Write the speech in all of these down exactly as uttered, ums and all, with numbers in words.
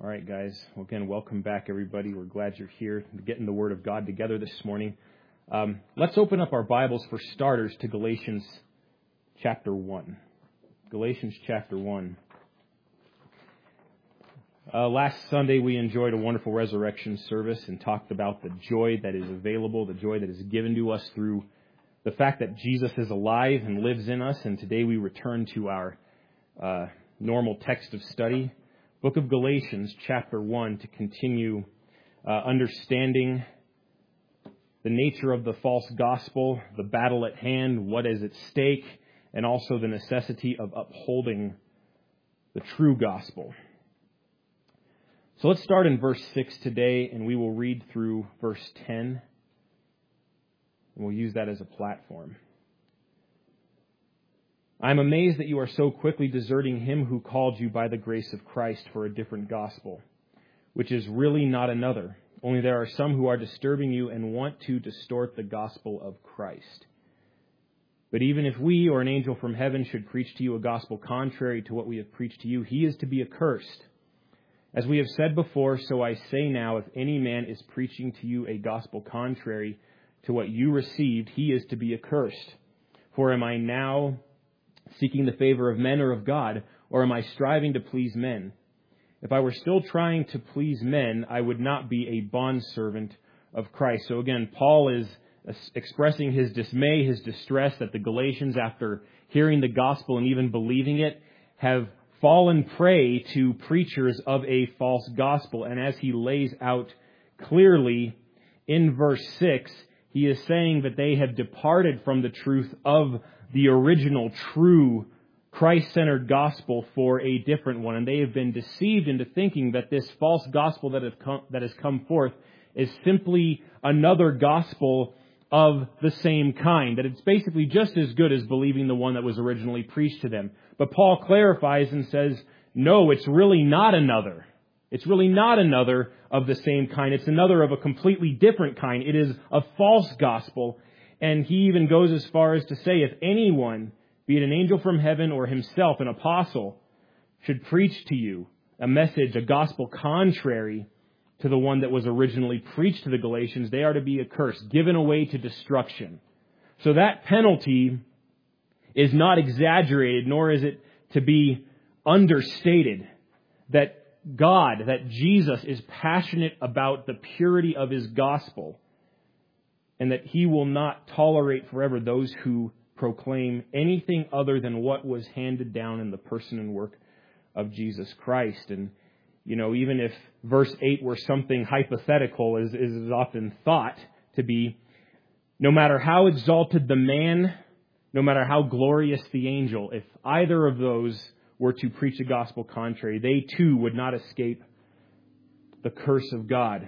All right, guys. Well, again, welcome back, everybody. We're glad you're here getting the Word of God together this morning. Um, let's open up our Bibles for starters to Galatians chapter one. Galatians chapter one. Uh, last Sunday, we enjoyed a wonderful resurrection service and talked about the joy that is available, the joy that is given to us through the fact that Jesus is alive and lives in us. And today we return to our uh, normal text of study, Book of Galatians, chapter one, to continue uh, understanding the nature of the false gospel, the battle at hand, what is at stake, and also the necessity of upholding the true gospel. So let's start in verse six today, and we will read through verse ten, and we'll use that as a platform. I am amazed that you are so quickly deserting him who called you by the grace of Christ for a different gospel, which is really not another. Only there are some who are disturbing you and want to distort the gospel of Christ. But even if we or an angel from heaven should preach to you a gospel contrary to what we have preached to you, he is to be accursed. As we have said before, so I say now, if any man is preaching to you a gospel contrary to what you received, he is to be accursed. For am I now seeking the favor of men or of God, or am I striving to please men? If I were still trying to please men, I would not be a bondservant of Christ. So again, Paul is expressing his dismay, his distress that the Galatians, after hearing the gospel and even believing it, have fallen prey to preachers of a false gospel. And as he lays out clearly in verse six, he is saying that they have departed from the truth of the original, true, Christ-centered gospel for a different one. And they have been deceived into thinking that this false gospel that has come, that has come forth is simply another gospel of the same kind, that it's basically just as good as believing the one that was originally preached to them. But Paul clarifies and says, no, it's really not another. It's really not another of the same kind. It's another of a completely different kind. It is a false gospel. And he even goes as far as to say, if anyone, be it an angel from heaven or himself, an apostle, should preach to you a message, a gospel contrary to the one that was originally preached to the Galatians, they are to be accursed, given away to destruction. So that penalty is not exaggerated, nor is it to be understated. That God, that Jesus is passionate about the purity of his gospel, and that he will not tolerate forever those who proclaim anything other than what was handed down in the person and work of Jesus Christ. And, you know, even if verse eight were something hypothetical, as is often thought to be, no matter how exalted the man, no matter how glorious the angel, if either of those were to preach a gospel contrary, they too would not escape the curse of God.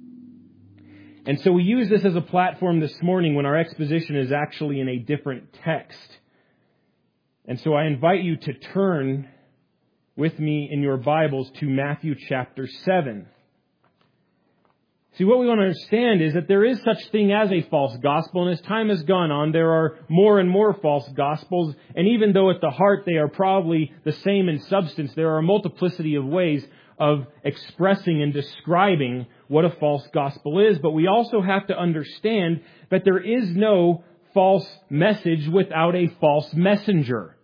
And so we use this as a platform this morning when our exposition is actually in a different text. And so I invite you to turn with me in your Bibles to Matthew chapter seven. See, what we want to understand is that there is such thing as a false gospel, and as time has gone on, there are more and more false gospels, and even though at the heart they are probably the same in substance, there are a multiplicity of ways of expressing and describing what a false gospel is. But we also have to understand that there is no false message without a false messenger.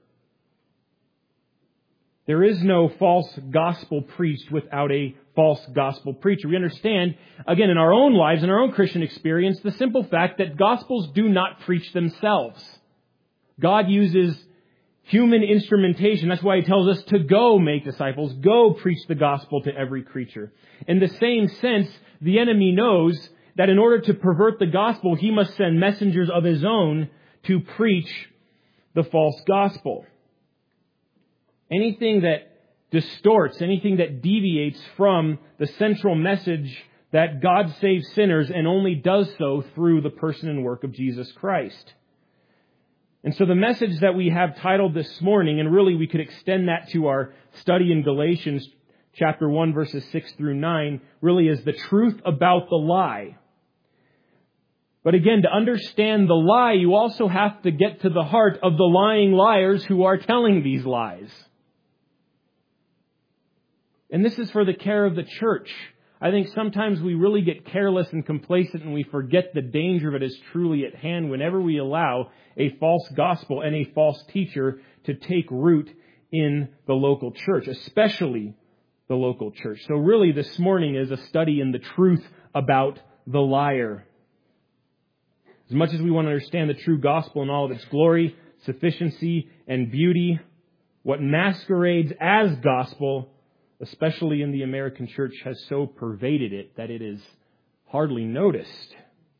There is no false gospel preached without a false gospel preacher. We understand, again, in our own lives, in our own Christian experience, the simple fact that gospels do not preach themselves. God uses human instrumentation. That's why he tells us to go make disciples, go preach the gospel to every creature. In the same sense, the enemy knows that in order to pervert the gospel, he must send messengers of his own to preach the false gospel. Anything that distorts, anything that deviates from the central message that God saves sinners and only does so through the person and work of Jesus Christ. And so the message that we have titled this morning, and really we could extend that to our study in Galatians chapter one, verses six through nine, really is the truth about the lie. But again, to understand the lie, you also have to get to the heart of the lying liars who are telling these lies. And this is for the care of the church. I think sometimes we really get careless and complacent and we forget the danger of it is truly at hand whenever we allow a false gospel and a false teacher to take root in the local church, especially the local church. So really this morning is a study in the truth about the liar. As much as we want to understand the true gospel in all of its glory, sufficiency, and beauty, what masquerades as gospel, especially in the American church, has so pervaded it that it is hardly noticed.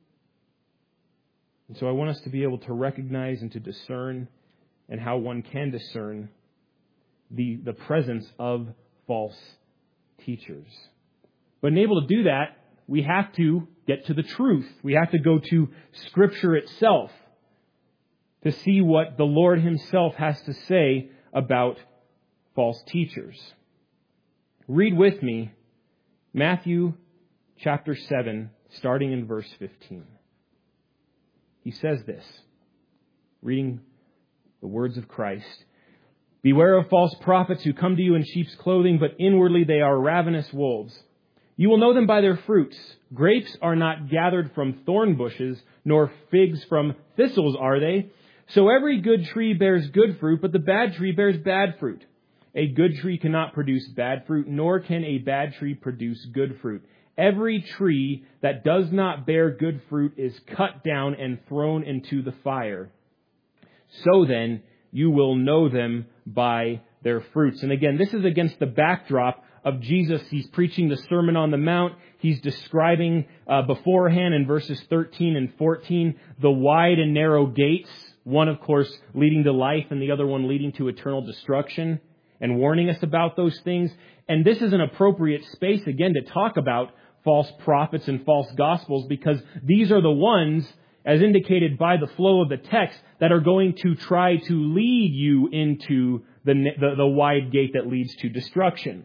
And so I want us to be able to recognize and to discern, and how one can discern the, the presence of false teachers. But in able to do that, we have to get to the truth. We have to go to Scripture itself to see what the Lord Himself has to say about false teachers. Read with me Matthew chapter seven, starting in verse fifteen. He says this, reading the words of Christ. Beware of false prophets who come to you in sheep's clothing, but inwardly they are ravenous wolves. You will know them by their fruits. Grapes are not gathered from thorn bushes, nor figs from thistles, are they? So every good tree bears good fruit, but the bad tree bears bad fruit. A good tree cannot produce bad fruit, nor can a bad tree produce good fruit. Every tree that does not bear good fruit is cut down and thrown into the fire. So then, you will know them by their fruits. And again, this is against the backdrop of Jesus. He's preaching the Sermon on the Mount. He's describing uh, beforehand in verses thirteen and fourteen the wide and narrow gates, one, of course, leading to life and the other one leading to eternal destruction, and warning us about those things. And this is an appropriate space, again, to talk about false prophets and false gospels, because these are the ones, as indicated by the flow of the text, that are going to try to lead you into the, the, the wide gate that leads to destruction.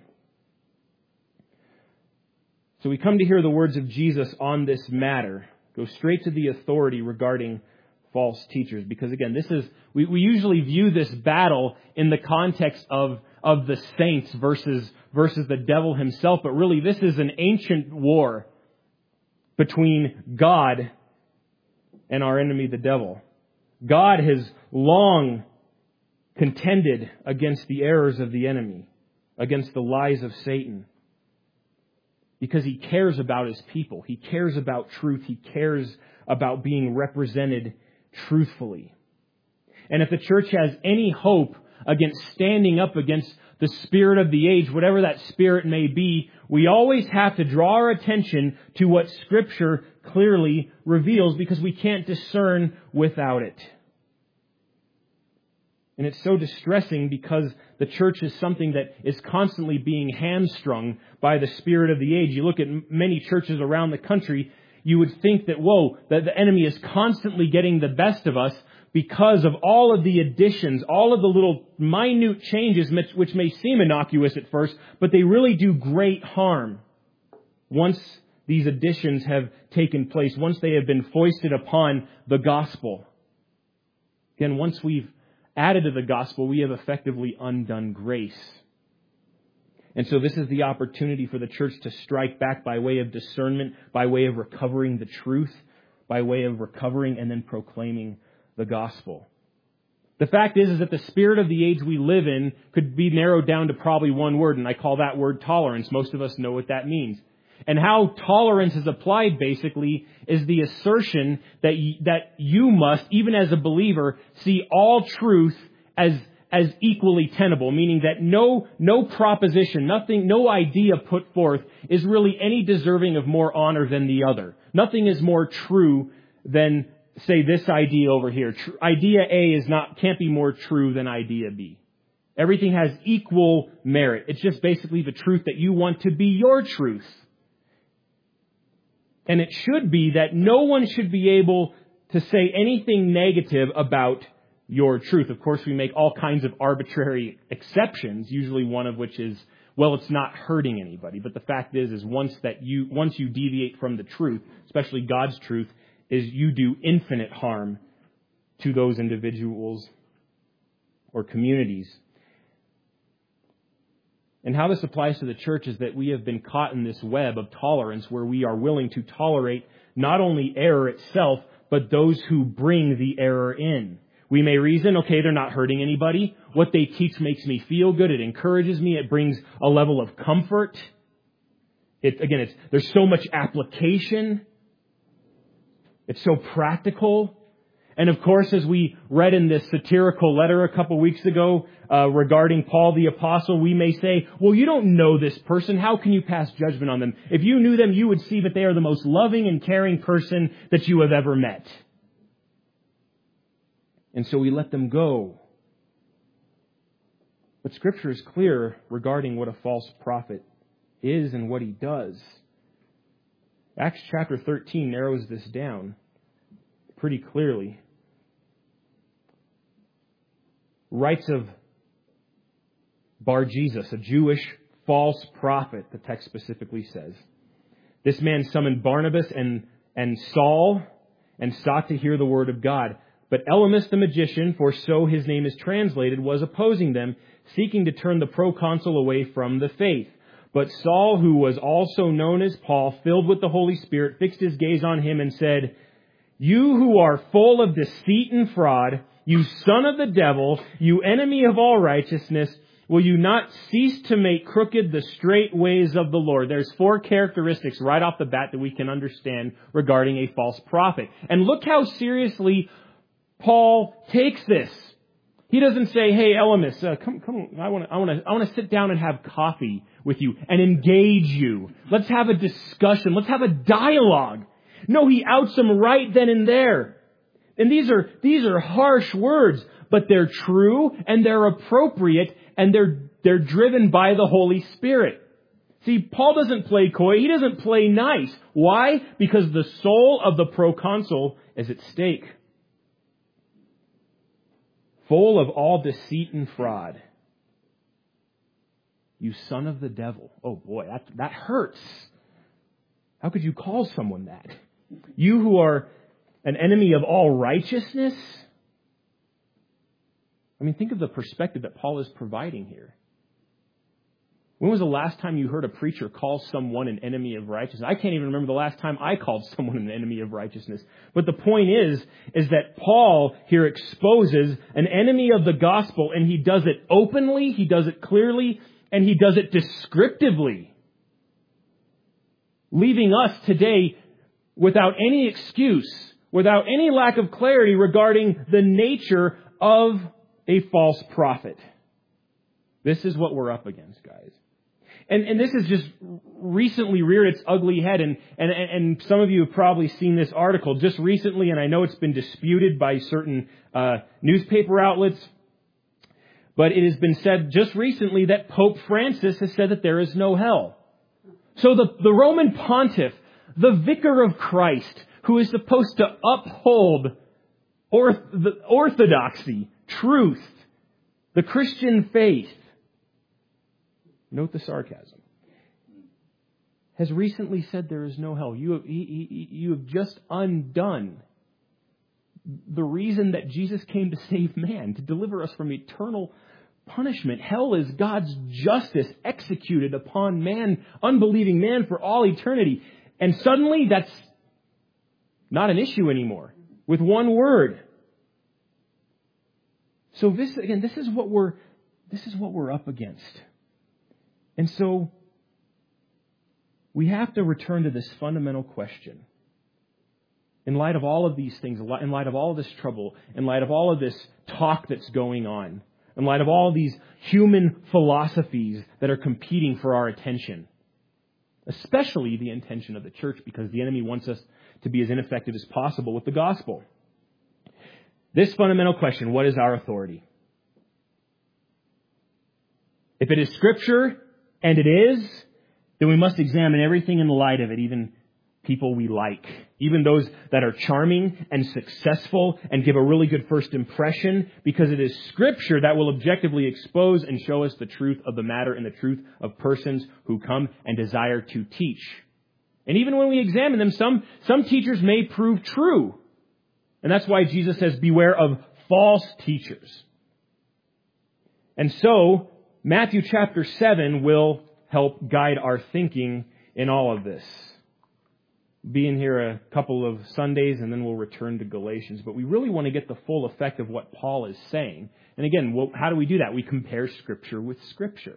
So we come to hear the words of Jesus on this matter. Go straight to the authority regarding false teachers. Because again, this is, we, we usually view this battle in the context of, of the saints versus, versus the devil himself. But really, this is an ancient war between God and our enemy, the devil. God has long contended against the errors of the enemy, against the lies of Satan, because He cares about His people. He cares about truth. He cares about being represented truthfully. And if the church has any hope against standing up against the spirit of the age, whatever that spirit may be, we always have to draw our attention to what Scripture clearly reveals, because we can't discern without it. And it's so distressing because the church is something that is constantly being hamstrung by the spirit of the age. You look at many churches around the country, you would think that, whoa, that the enemy is constantly getting the best of us because of all of the additions, all of the little minute changes which may seem innocuous at first, but they really do great harm once these additions have taken place, once they have been foisted upon the gospel. Again, once we've added to the gospel, we have effectively undone grace. And so this is the opportunity for the church to strike back by way of discernment, by way of recovering the truth, by way of recovering and then proclaiming the gospel. The fact is, is that the spirit of the age we live in could be narrowed down to probably one word, and I call that word tolerance. Most of us know what that means. And how tolerance is applied, basically, is the assertion that y- that you must, even as a believer, see all truth as as equally tenable, meaning that no no proposition, nothing, no idea put forth is really any deserving of more honor than the other. Nothing is more true than, say, this idea over here. Tr- idea A is not can't be more true than idea B. Everything has equal merit. It's just basically the truth that you want to be your truth. And it should be that no one should be able to say anything negative about your truth. Of course, we make all kinds of arbitrary exceptions, usually one of which is, well, it's not hurting anybody. But the fact is, is once that you, once you deviate from the truth, especially God's truth, is you do infinite harm to those individuals or communities. And how this applies to the church is that we have been caught in this web of tolerance where we are willing to tolerate not only error itself, but those who bring the error in. We may reason, okay, they're not hurting anybody. What they teach makes me feel good. It encourages me. It brings a level of comfort. It, again, it's, there's so much application. It's so practical. And of course, as we read in this satirical letter a couple weeks ago uh, regarding Paul the Apostle, we may say, well, you don't know this person. How can you pass judgment on them? If you knew them, you would see that they are the most loving and caring person that you have ever met. And so we let them go. But Scripture is clear regarding what a false prophet is and what he does. Acts chapter thirteen narrows this down pretty clearly. Writes of Bar-Jesus, a Jewish false prophet, the text specifically says. This man summoned Barnabas and, and Saul and sought to hear the word of God. But Elymas the magician, for so his name is translated, was opposing them, seeking to turn the proconsul away from the faith. But Saul, who was also known as Paul, filled with the Holy Spirit, fixed his gaze on him and said, "You who are full of deceit and fraud, you son of the devil, you enemy of all righteousness, will you not cease to make crooked the straight ways of the Lord?" There's four characteristics right off the bat that we can understand regarding a false prophet. And look how seriously Paul takes this. He doesn't say, "Hey, Elymas, uh, come, come, I want to, I want to, I want to sit down and have coffee with you and engage you. Let's have a discussion. Let's have a dialogue." No, he outs them right then and there. And these are, these are harsh words, but they're true and they're appropriate and they're, they're driven by the Holy Spirit. See, Paul doesn't play coy. He doesn't play nice. Why? Because the soul of the proconsul is at stake. Full of all deceit and fraud. You son of the devil. Oh boy, that, that hurts. How could you call someone that? You who are an enemy of all righteousness? I mean, think of the perspective that Paul is providing here. When was the last time you heard a preacher call someone an enemy of righteousness? I can't even remember the last time I called someone an enemy of righteousness. But the point is, is that Paul here exposes an enemy of the gospel, and he does it openly, he does it clearly, and he does it descriptively. Leaving us today without any excuse, without any lack of clarity regarding the nature of a false prophet. This is what we're up against, guys. And, and this has just recently reared its ugly head. And, and, and some of you have probably seen this article just recently, and I know it's been disputed by certain uh, newspaper outlets. But it has been said just recently that Pope Francis has said that there is no hell. So the, the Roman pontiff, the vicar of Christ, who is supposed to uphold orth, the orthodoxy, truth, the Christian faith, note the sarcasm, has recently said there is no hell. You have, he, he, you have just undone the reason that Jesus came to save man, to deliver us from eternal punishment. Hell is God's justice executed upon man, unbelieving man, for all eternity. And suddenly that's not an issue anymore with one word. So this, again, this is what we're, this is what we're up against. And so we have to return to this fundamental question. In light of all of these things, in light of all of this trouble, in light of all of this talk that's going on, in light of all of these human philosophies that are competing for our attention, especially the attention of the church, because the enemy wants us to be as ineffective as possible with the gospel. This fundamental question, what is our authority? If it is Scripture, and it is, then we must examine everything in the light of it, even people we like, even those that are charming and successful and give a really good first impression, because it is Scripture that will objectively expose and show us the truth of the matter and the truth of persons who come and desire to teach. And even when we examine them, some, some teachers may prove true. And that's why Jesus says, beware of false teachers. And so, Matthew chapter seven will help guide our thinking in all of this. Be in here a couple of Sundays and then we'll return to Galatians. But we really want to get the full effect of what Paul is saying. And again, how do we do that? We compare Scripture with Scripture.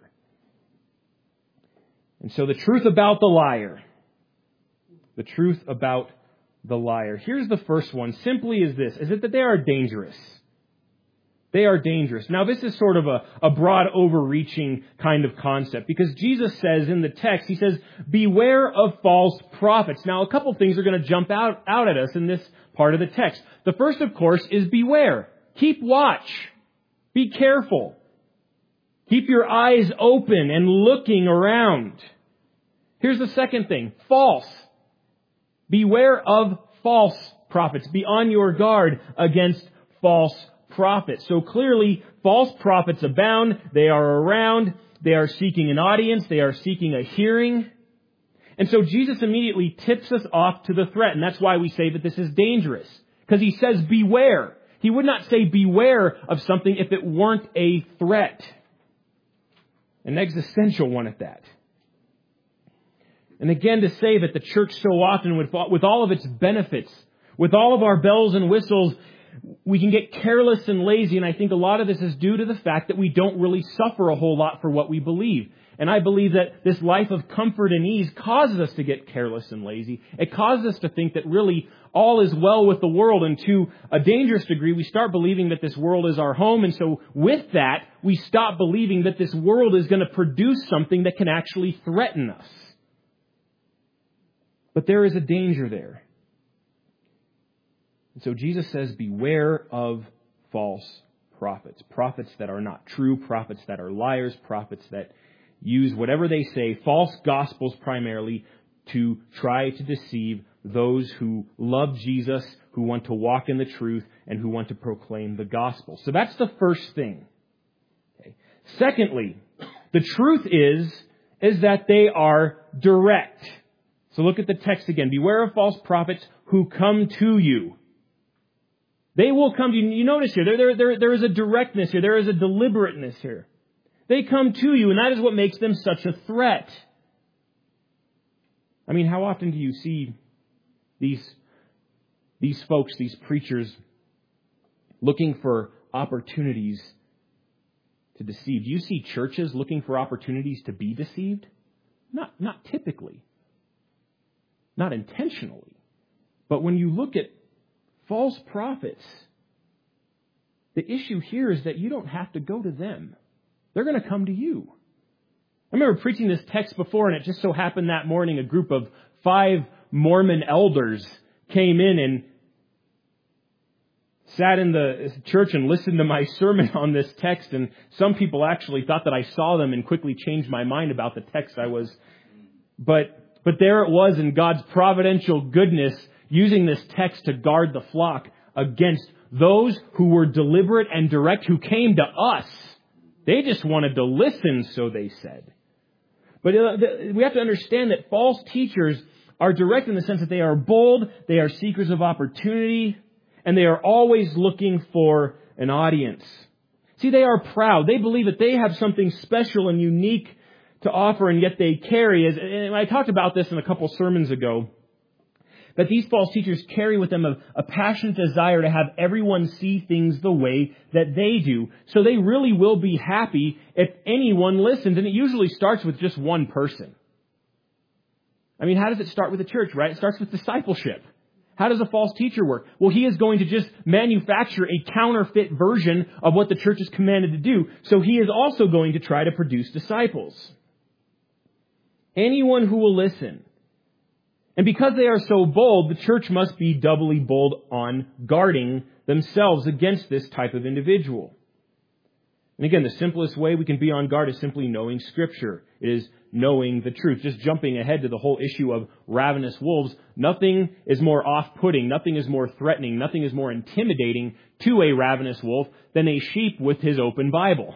And so the truth about the liar. The truth about the liar. Here's the first one. Simply is this. Is it that they are dangerous? They are dangerous. Now, this is sort of a, a broad, overreaching kind of concept because Jesus says in the text, He says, beware of false prophets. Now, a couple things are going to jump out, out at us in this part of the text. The first, of course, is beware. Keep watch. Be careful. Keep your eyes open and looking around. Here's the second thing. False. Beware of false prophets. Be on your guard against false prophets. So clearly, false prophets abound. They are around. They are seeking an audience. They are seeking a hearing. And so Jesus immediately tips us off to the threat. And that's why we say that this is dangerous. Because He says beware. He would not say beware of something if it weren't a threat. An existential one at that. And again, to say that the church so often, with, with all of its benefits, with all of our bells and whistles, we can get careless and lazy. And I think a lot of this is due to the fact that we don't really suffer a whole lot for what we believe. And I believe that this life of comfort and ease causes us to get careless and lazy. It causes us to think that really all is well with the world. And to a dangerous degree, we start believing that this world is our home. And so with that, we stop believing that this world is going to produce something that can actually threaten us. But there is a danger there. And so Jesus says, beware of false prophets. Prophets that are not true, prophets that are liars, prophets that use whatever they say, false gospels primarily, to try to deceive those who love Jesus, who want to walk in the truth, and who want to proclaim the gospel. So that's the first thing. Okay. Secondly, the truth is, is that they are direct. So look at the text again. Beware of false prophets who come to you. They will come to you. You notice here, there, there, there, there is a directness here. There is a deliberateness here. They come to you, and that is what makes them such a threat. I mean, how often do you see these, these folks, these preachers, looking for opportunities to deceive? Do you see churches looking for opportunities to be deceived? Not, not typically. Not intentionally. But when you look at false prophets, the issue here is that you don't have to go to them. They're going to come to you. I remember preaching this text before, and it just so happened that morning a group of five Mormon elders came in and sat in the church and listened to my sermon on this text. And some people actually thought that I saw them and quickly changed my mind about the text I was. But But there it was in God's providential goodness, using this text to guard the flock against those who were deliberate and direct, who came to us. They just wanted to listen, so they said. But we have to understand that false teachers are direct in the sense that they are bold, they are seekers of opportunity, and they are always looking for an audience. See, they are proud. They believe that they have something special and unique to offer, and yet they carry, as and I talked about this in a couple sermons ago, that these false teachers carry with them a, a passionate desire to have everyone see things the way that they do. So they really will be happy if anyone listens, and it usually starts with just one person. I mean, how does it start with the church, right? It starts with discipleship. How does a false teacher work? Well, he is going to just manufacture a counterfeit version of what the church is commanded to do. So he is also going to try to produce disciples. Anyone who will listen. And because they are so bold, the church must be doubly bold on guarding themselves against this type of individual. And again, the simplest way we can be on guard is simply knowing Scripture. It is knowing the truth. Just jumping ahead to the whole issue of ravenous wolves, nothing is more off-putting, nothing is more threatening, nothing is more intimidating to a ravenous wolf than a sheep with his open Bible.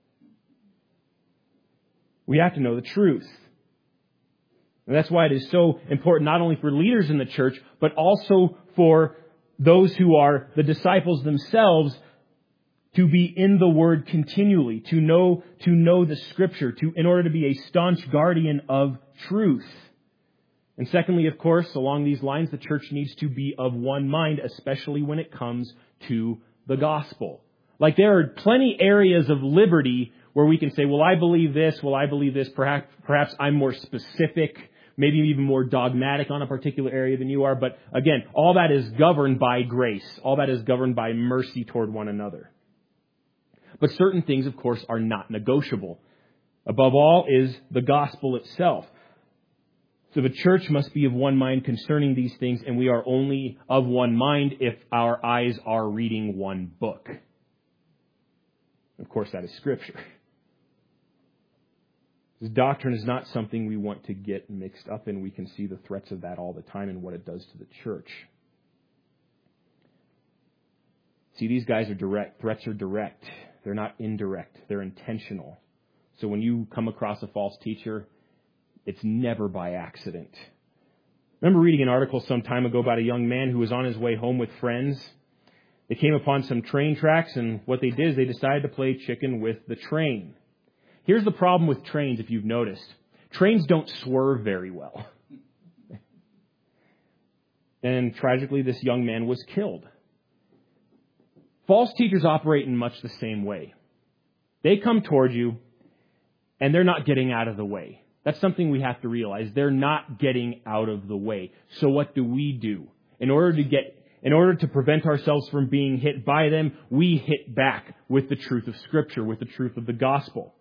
We have to know the truth. And that's why it is so important not only for leaders in the church, but also for those who are the disciples themselves to be in the Word continually, to know, to know the Scripture, to, in order to be a staunch guardian of truth. And secondly, of course, along these lines, the church needs to be of one mind, especially when it comes to the gospel. Like there are plenty areas of liberty where we can say, well, I believe this, well, I believe this, perhaps, perhaps I'm more specific, maybe even more dogmatic on a particular area than you are. But again, all that is governed by grace. All that is governed by mercy toward one another. But certain things, of course, are not negotiable. Above all is the gospel itself. So the church must be of one mind concerning these things, and we are only of one mind if our eyes are reading one book. Of course, that is Scripture. This doctrine is not something we want to get mixed up in. We can see the threats of that all the time and what it does to the church. See, these guys are direct. Threats are direct. They're not indirect. They're intentional. So when you come across a false teacher, it's never by accident. I remember reading an article some time ago about a young man who was on his way home with friends. They came upon some train tracks, and what they did is they decided to play chicken with the train. Here's the problem with trains, if you've noticed. Trains don't swerve very well. And tragically, this young man was killed. False teachers operate in much the same way. They come toward you, and they're not getting out of the way. That's something we have to realize. They're not getting out of the way. So what do we do? In order to get, in order to prevent ourselves from being hit by them, we hit back with the truth of Scripture, with the truth of the gospel.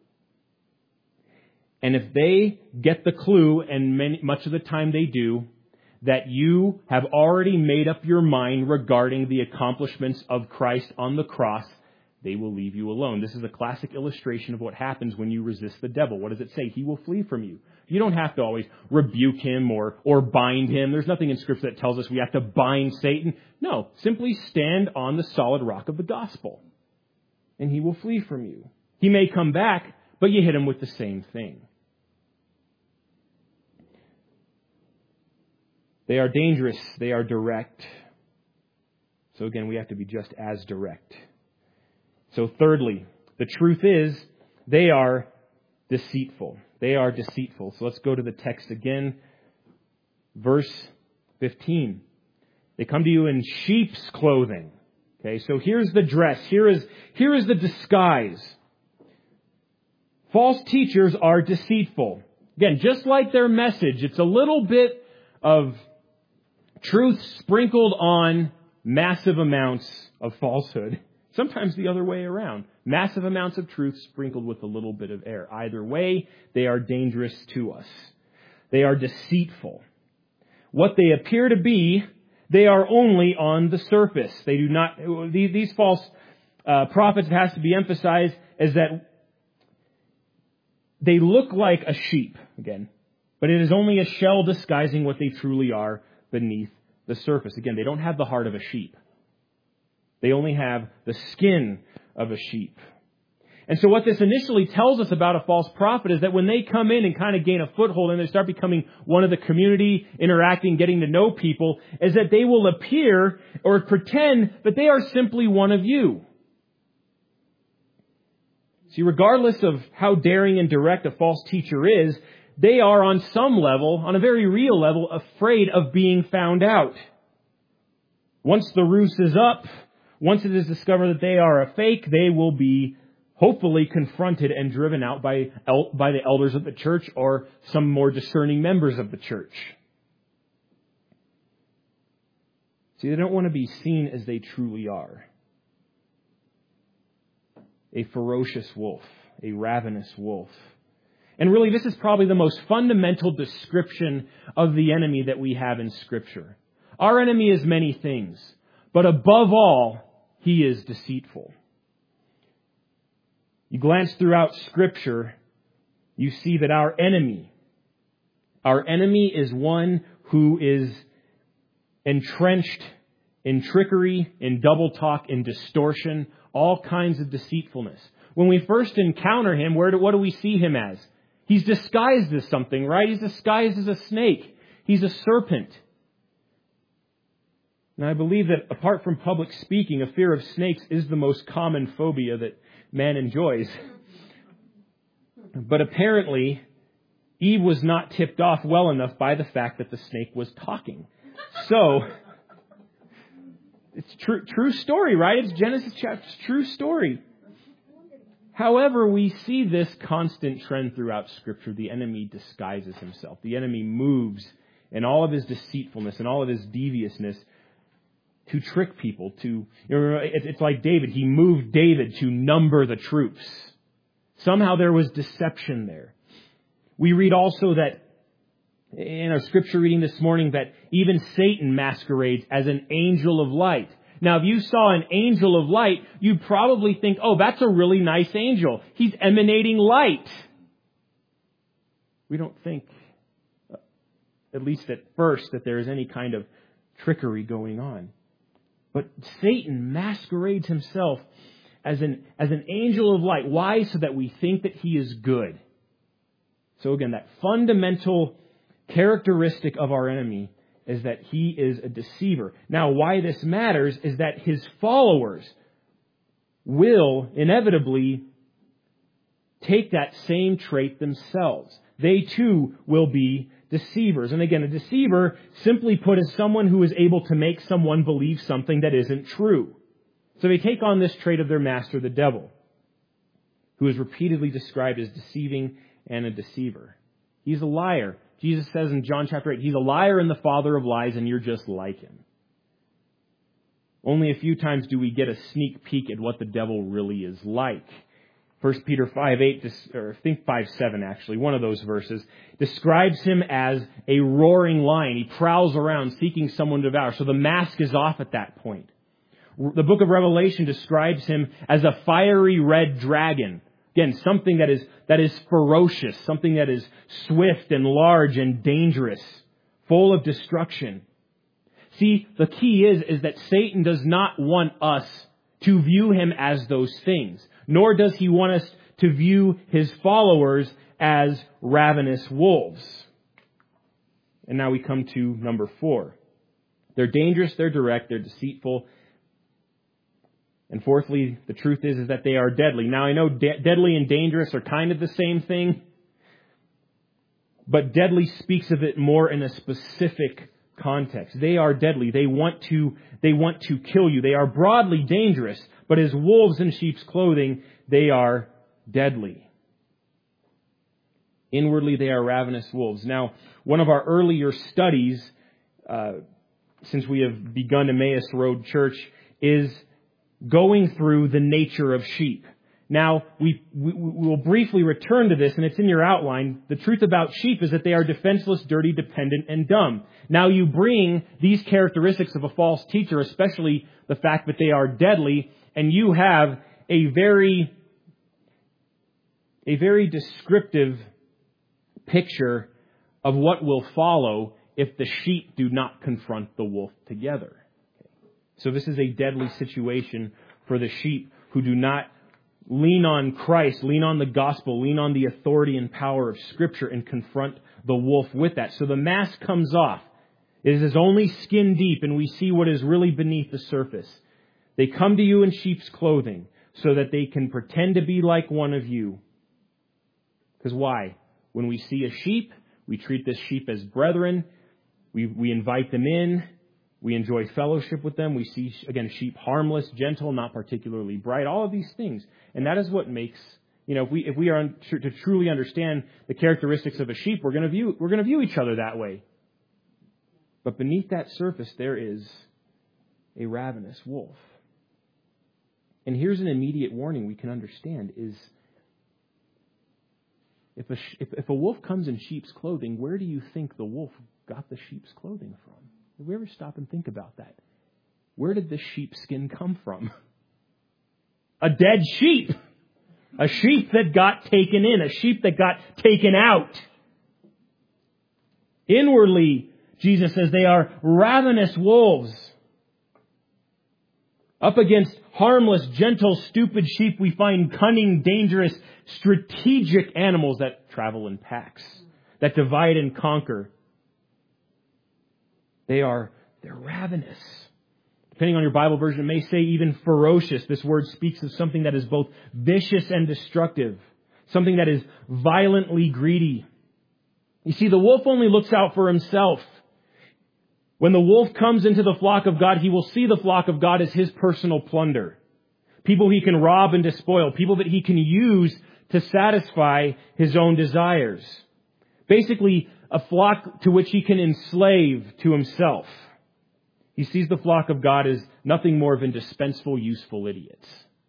And if they get the clue, and many, much of the time they do, that you have already made up your mind regarding the accomplishments of Christ on the cross, they will leave you alone. This is a classic illustration of what happens when you resist the devil. What does it say? He will flee from you. You don't have to always rebuke him or, or bind him. There's nothing in Scripture that tells us we have to bind Satan. No, simply stand on the solid rock of the gospel, and he will flee from you. He may come back, but you hit him with the same thing. They are dangerous. They are direct. So again, we have to be just as direct. So thirdly, the truth is they are deceitful. They are deceitful. So let's go to the text again. Verse fifteen. They come to you in sheep's clothing. Okay, so here's the dress. Here is, here is the disguise. False teachers are deceitful. Again, just like their message, it's a little bit of truth sprinkled on massive amounts of falsehood. Sometimes the other way around. Massive amounts of truth sprinkled with a little bit of error. Either way, they are dangerous to us. They are deceitful. What they appear to be, they are only on the surface. They do not, these, these false uh, prophets, it has to be emphasized, is that they look like a sheep, again. But it is only a shell disguising what they truly are beneath the surface. Again, they don't have the heart of a sheep. They only have the skin of a sheep. And so what this initially tells us about a false prophet is that when they come in and kind of gain a foothold and they start becoming one of the community, interacting, getting to know people, is that they will appear or pretend that they are simply one of you. See, regardless of how daring and direct a false teacher is, they are on some level, on a very real level, afraid of being found out. Once the ruse is up, once it is discovered that they are a fake, they will be hopefully confronted and driven out by, el- by the elders of the church or some more discerning members of the church. See, they don't want to be seen as they truly are. A ferocious wolf, a ravenous wolf. And really, this is probably the most fundamental description of the enemy that we have in Scripture. Our enemy is many things, but above all, he is deceitful. You glance throughout Scripture, you see that our enemy, our enemy is one who is entrenched in trickery, in double talk, in distortion, all kinds of deceitfulness. When we first encounter him, where do, what do we see him as? He's disguised as something, right? He's disguised as a snake. He's a serpent. And I believe that apart from public speaking, a fear of snakes is the most common phobia that man enjoys. But apparently, Eve was not tipped off well enough by the fact that the snake was talking. So, it's true, true story, right? It's Genesis chapter, true story. However, we see this constant trend throughout Scripture. The enemy disguises himself. The enemy moves in all of his deceitfulness and all of his deviousness to trick people. To you know, it's like David. He moved David to number the troops. Somehow there was deception there. We read also that in our scripture reading this morning that even Satan masquerades as an angel of light. Now, if you saw an angel of light, you'd probably think, oh, that's a really nice angel. He's emanating light. We don't think, at least at first, that there is any kind of trickery going on. But Satan masquerades himself as an, as an angel of light. Why? So that we think that he is good. So again, that fundamental characteristic of our enemy is that he is a deceiver. Now, why this matters is that his followers will inevitably take that same trait themselves. They too will be deceivers. And again, a deceiver, simply put, is someone who is able to make someone believe something that isn't true. So they take on this trait of their master, the devil, who is repeatedly described as deceiving and a deceiver. He's a liar. Jesus says in John chapter eight, he's a liar and the father of lies, and you're just like him. Only a few times do we get a sneak peek at what the devil really is like. First Peter five eight, or I think five seven actually, one of those verses, describes him as a roaring lion. He prowls around seeking someone to devour. So the mask is off at that point. The book of Revelation describes him as a fiery red dragon. Again, something that is that is ferocious, something that is swift and large and dangerous, full of destruction. See, the key is, is that Satan does not want us to view him as those things, nor does he want us to view his followers as ravenous wolves. And now we come to number four. They're dangerous, they're direct, they're deceitful. And fourthly, the truth is, is that they are deadly. Now, I know de- deadly and dangerous are kind of the same thing, but deadly speaks of it more in a specific context. They are deadly. They want to, they want to kill you. They are broadly dangerous, but as wolves in sheep's clothing, they are deadly. Inwardly, they are ravenous wolves. Now, one of our earlier studies, uh, since we have begun Emmaus Road Church, is going through the nature of sheep. Now, we, we, we will briefly return to this, and it's in your outline. The truth about sheep is that they are defenseless, dirty, dependent, and dumb. Now, you bring these characteristics of a false teacher, especially the fact that they are deadly, and you have a very, a very descriptive picture of what will follow if the sheep do not confront the wolf together. So this is a deadly situation for the sheep who do not lean on Christ, lean on the gospel, lean on the authority and power of Scripture and confront the wolf with that. So the mask comes off. It is only skin deep, and we see what is really beneath the surface. They come to you in sheep's clothing so that they can pretend to be like one of you. Because why? When we see a sheep, we treat this sheep as brethren. We, we invite them in. We enjoy fellowship with them. We see, again, sheep harmless, gentle, not particularly bright, all of these things. And that is what makes, you know, if we if we are to truly understand the characteristics of a sheep, we're going to view we're going to view each other that way. But beneath that surface, there is a ravenous wolf. And here's an immediate warning we can understand is if a if, if a wolf comes in sheep's clothing, where do you think the wolf got the sheep's clothing from? Did we ever stop and think about that? Where did this sheepskin come from? A dead sheep. A sheep that got taken in. A sheep that got taken out. Inwardly, Jesus says they are ravenous wolves. Up against harmless, gentle, stupid sheep, we find cunning, dangerous, strategic animals that travel in packs, that divide and conquer. They are, they're ravenous. Depending on your Bible version, it may say even ferocious. This word speaks of something that is both vicious and destructive, something that is violently greedy. You see, the wolf only looks out for himself. When the wolf comes into the flock of God, he will see the flock of God as his personal plunder. People he can rob and despoil, people that he can use to satisfy his own desires. Basically, a flock to which he can enslave to himself. He sees the flock of God as nothing more than dispensable, useful idiots.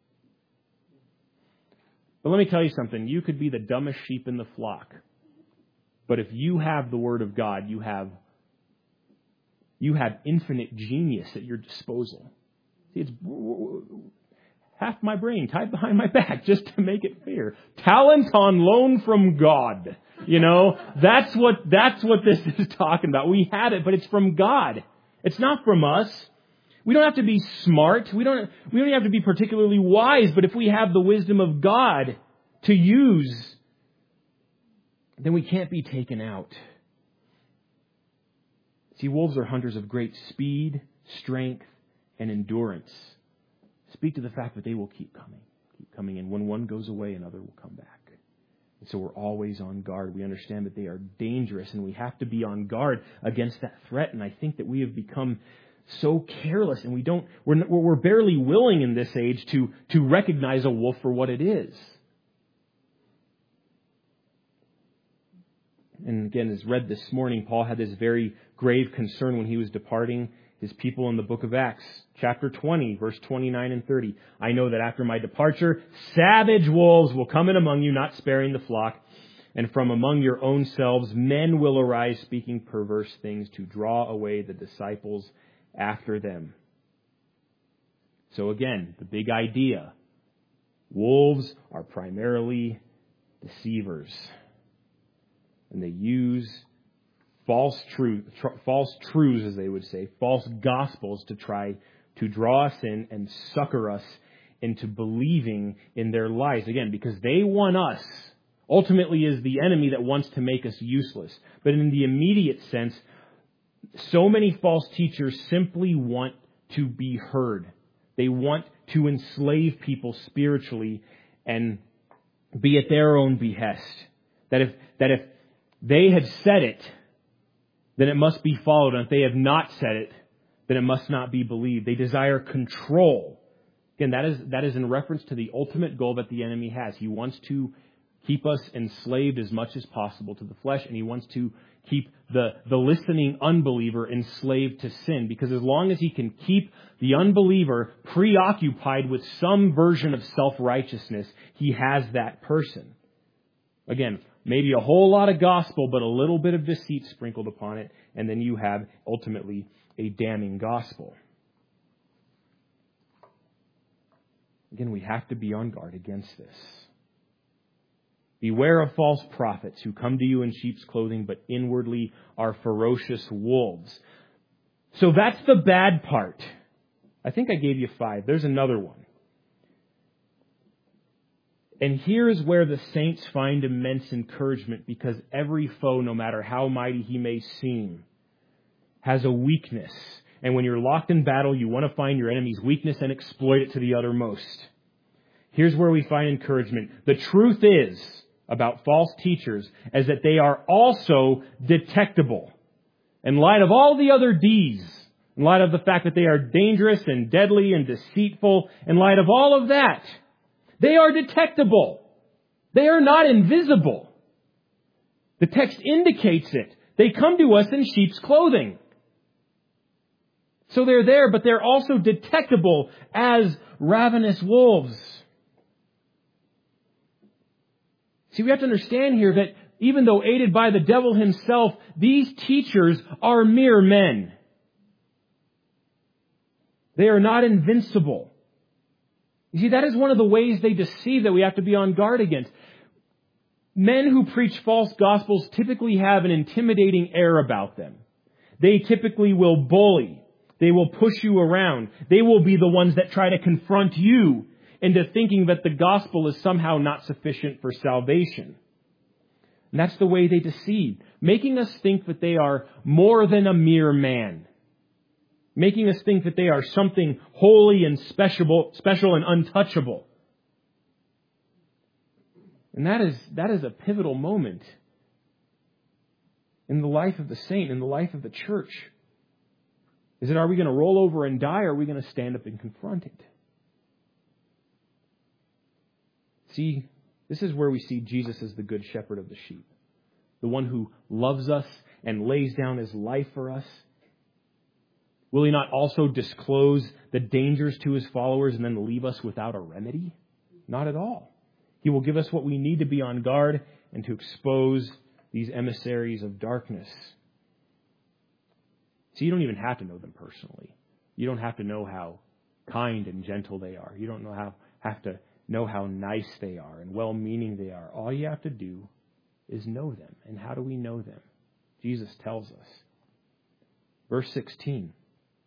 But let me tell you something. You could be the dumbest sheep in the flock. But if you have the Word of God, you have, you have infinite genius at your disposal. See, it's half my brain tied behind my back just to make it fair. Talent on loan from God. You know, that's what, that's what this is talking about. We had it, but it's from God. It's not from us. We don't have to be smart. We don't, we don't have to be particularly wise, but if we have the wisdom of God to use, then we can't be taken out. See, wolves are hunters of great speed, strength, and endurance. Speak to the fact that they will keep coming, keep coming, and when one goes away, another will come back. And so we're always on guard. We understand that they are dangerous, and we have to be on guard against that threat. And I think that we have become so careless, and we don't, we're, we're barely willing in this age to, to recognize a wolf for what it is. And again, as read this morning, Paul had this very grave concern when he was departing his people in the book of Acts, chapter twenty, verse twenty-nine and thirty. I know that after my departure, savage wolves will come in among you, not sparing the flock. And from among your own selves, men will arise speaking perverse things to draw away the disciples after them. So again, the big idea. Wolves are primarily deceivers. And they use false truth, tr- false truths, as they would say, false gospels to try to draw us in and sucker us into believing in their lies. Again, because they want us, ultimately is the enemy that wants to make us useless. But in the immediate sense, so many false teachers simply want to be heard. They want to enslave people spiritually and be at their own behest. That if, that if they have said it, then it must be followed. And if they have not said it, then it must not be believed. They desire control. Again, that is, that is in reference to the ultimate goal that the enemy has. He wants to keep us enslaved as much as possible to the flesh, and he wants to keep the, the listening unbeliever enslaved to sin. Because as long as he can keep the unbeliever preoccupied with some version of self-righteousness, he has that person. Again, maybe a whole lot of gospel, but a little bit of deceit sprinkled upon it, and then you have ultimately a damning gospel. Again, we have to be on guard against this. Beware of false prophets who come to you in sheep's clothing, but inwardly are ferocious wolves. So that's the bad part. I think I gave you five. There's another one. And here's where the saints find immense encouragement, because every foe, no matter how mighty he may seem, has a weakness. And when you're locked in battle, you want to find your enemy's weakness and exploit it to the uttermost. Here's where we find encouragement. The truth is about false teachers is that they are also detectable. In light of all the other D's, in light of the fact that they are dangerous and deadly and deceitful, in light of all of that, they are detectable. They are not invisible. The text indicates it. They come to us in sheep's clothing. So they're there, but they're also detectable as ravenous wolves. See, we have to understand here that even though aided by the devil himself, these teachers are mere men. They are not invincible. You see, that is one of the ways they deceive that we have to be on guard against. Men who preach false gospels typically have an intimidating air about them. They typically will bully. They will push you around. They will be the ones that try to confront you into thinking that the gospel is somehow not sufficient for salvation. And that's the way they deceive, making us think that they are more than a mere man. making us think that they are something holy and special, special and untouchable. And that is, that is a pivotal moment in the life of the saint, in the life of the church. Is it, are we going to roll over and die, or are we going to stand up and confront it? See, this is where we see Jesus as the good shepherd of the sheep. The one who loves us and lays down his life for us. Will he not also disclose the dangers to his followers and then leave us without a remedy? Not at all. He will give us what we need to be on guard and to expose these emissaries of darkness. So you don't even have to know them personally. You don't have to know how kind and gentle they are. You don't know how have to know how nice they are and well-meaning they are. All you have to do is know them. And how do we know them? Jesus tells us. Verse sixteen.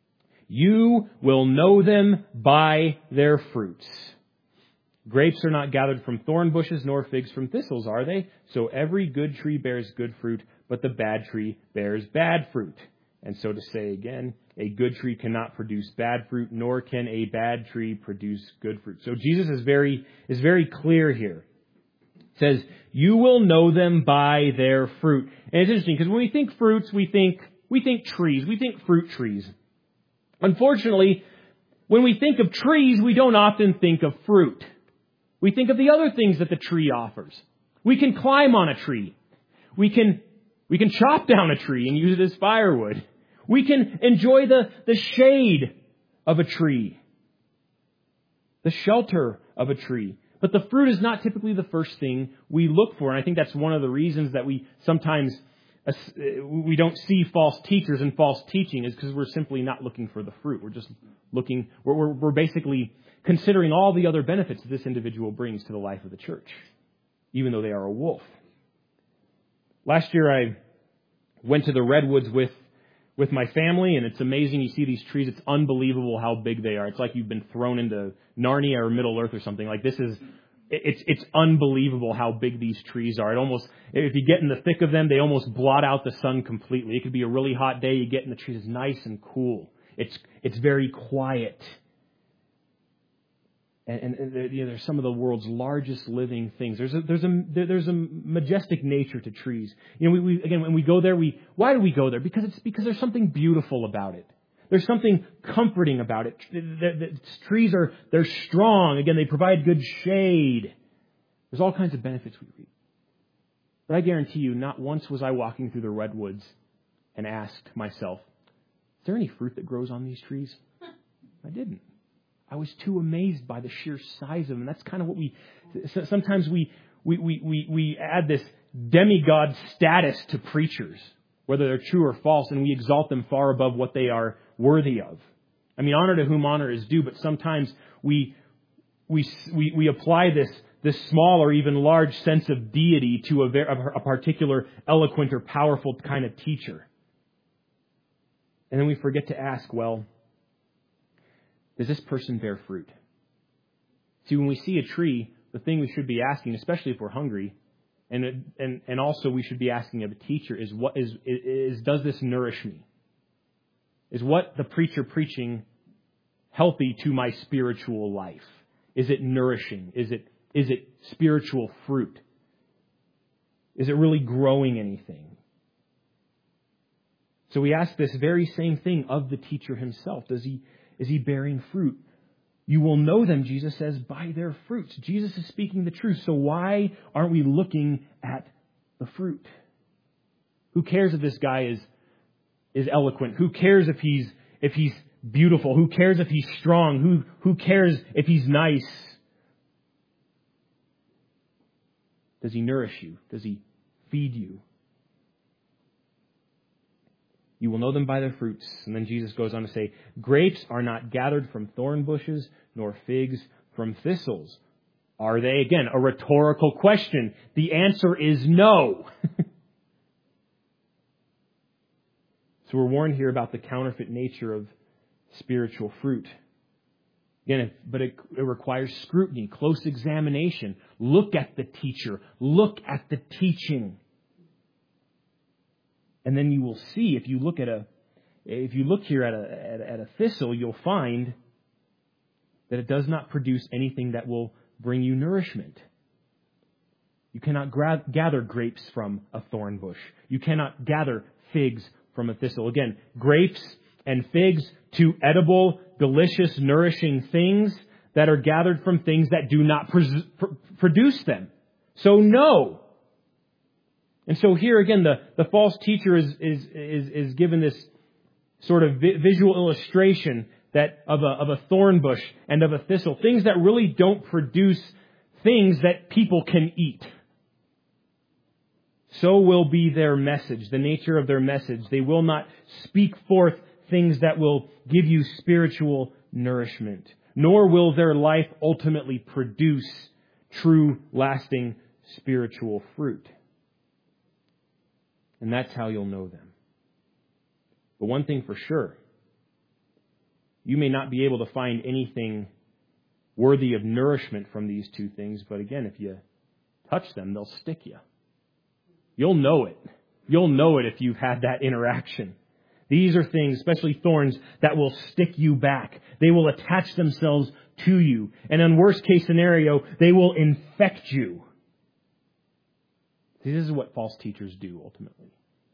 You will know them by their fruits. Grapes are not gathered from thorn bushes, nor figs from thistles, are they? So every good tree bears good fruit, but the bad tree bears bad fruit. And so to say again, a good tree cannot produce bad fruit, nor can a bad tree produce good fruit. So Jesus is very, is very clear here. It says, you will know them by their fruit. And it's interesting, because when we think fruits, we think, we think trees. We think fruit trees. Unfortunately, when we think of trees, we don't often think of fruit. We think of the other things that the tree offers. We can climb on a tree. We can, we can chop down a tree and use it as firewood. We can enjoy the, the shade of a tree, the shelter of a tree. But the fruit is not typically the first thing we look for. And I think that's one of the reasons that we sometimes we don't see false teachers and false teaching, is because we're simply not looking for the fruit. We're just looking, we're, we're, we're basically considering all the other benefits that this individual brings to the life of the church, even though they are a wolf. Last year I went to the Redwoods with with my family, and it's amazing. You see these trees. It's unbelievable how big they are. It's like you've been thrown into Narnia or Middle Earth or something. Like this is, it's it's unbelievable how big these trees are. It almost, if you get in the thick of them, they almost blot out the sun completely. It could be a really hot day. You get in the trees, it's nice and cool. It's it's very quiet. And, and, and you know, they're some of the world's largest living things. There's a, there's a, there's a majestic nature to trees. You know, we, we, again, when we go there, we, why do we go there? Because it's, because there's something beautiful about it. There's something comforting about it. The, the, the trees are, they're strong. Again, they provide good shade. There's all kinds of benefits we read. But I guarantee you, not once was I walking through the redwoods and asked myself, is there any fruit that grows on these trees? I didn't. I was too amazed by the sheer size of them. And that's kind of what we, sometimes we, we, we, we, we add this demigod status to preachers, whether they're true or false, and we exalt them far above what they are worthy of. I mean, honor to whom honor is due, but sometimes we, we, we, we apply this, this small or even large sense of deity to a, ver- a particular eloquent or powerful kind of teacher. And then we forget to ask, well, does this person bear fruit? See, when we see a tree, the thing we should be asking, especially if we're hungry, and and and also we should be asking of a teacher, is what is is does this nourish me? Is what the preacher preaching healthy to my spiritual life? Is it nourishing? Is it is it spiritual fruit? Is it really growing anything? So we ask this very same thing of the teacher himself. Does he Is he bearing fruit? You will know them, Jesus says, by their fruits. Jesus is speaking the truth. So why aren't we looking at the fruit? Who cares if this guy is, is eloquent? Who cares if he's, if he's beautiful? Who cares if he's strong? Who, who cares if he's nice? Does he nourish you? Does he feed you? You will know them by their fruits. And then Jesus goes on to say, grapes are not gathered from thorn bushes, nor figs from thistles. Are they? Again, a rhetorical question. The answer is no. So we're warned here about the counterfeit nature of spiritual fruit. Again, but it, it requires scrutiny, close examination. Look at the teacher. Look at the teaching. And then you will see, if you look at a if you look here at a, at, at a thistle, you'll find that it does not produce anything that will bring you nourishment. You cannot gra- gather grapes from a thorn bush. You cannot gather figs from a thistle. Again, grapes and figs, two edible, delicious, nourishing things that are gathered from things that do not pres- pr- produce them. So no. And so here again, the, the false teacher is, is, is, is given this sort of vi- visual illustration that of a, of a thorn bush and of a thistle, things that really don't produce things that people can eat. So will be their message, the nature of their message. They will not speak forth things that will give you spiritual nourishment, nor will their life ultimately produce true, lasting spiritual fruit. And that's how you'll know them. But one thing for sure, you may not be able to find anything worthy of nourishment from these two things, but again, if you touch them, they'll stick you. You'll know it. You'll know it if you've had that interaction. These are things, especially thorns, that will stick you back. They will attach themselves to you. And in worst case scenario, they will infect you. See, this is what false teachers do ultimately.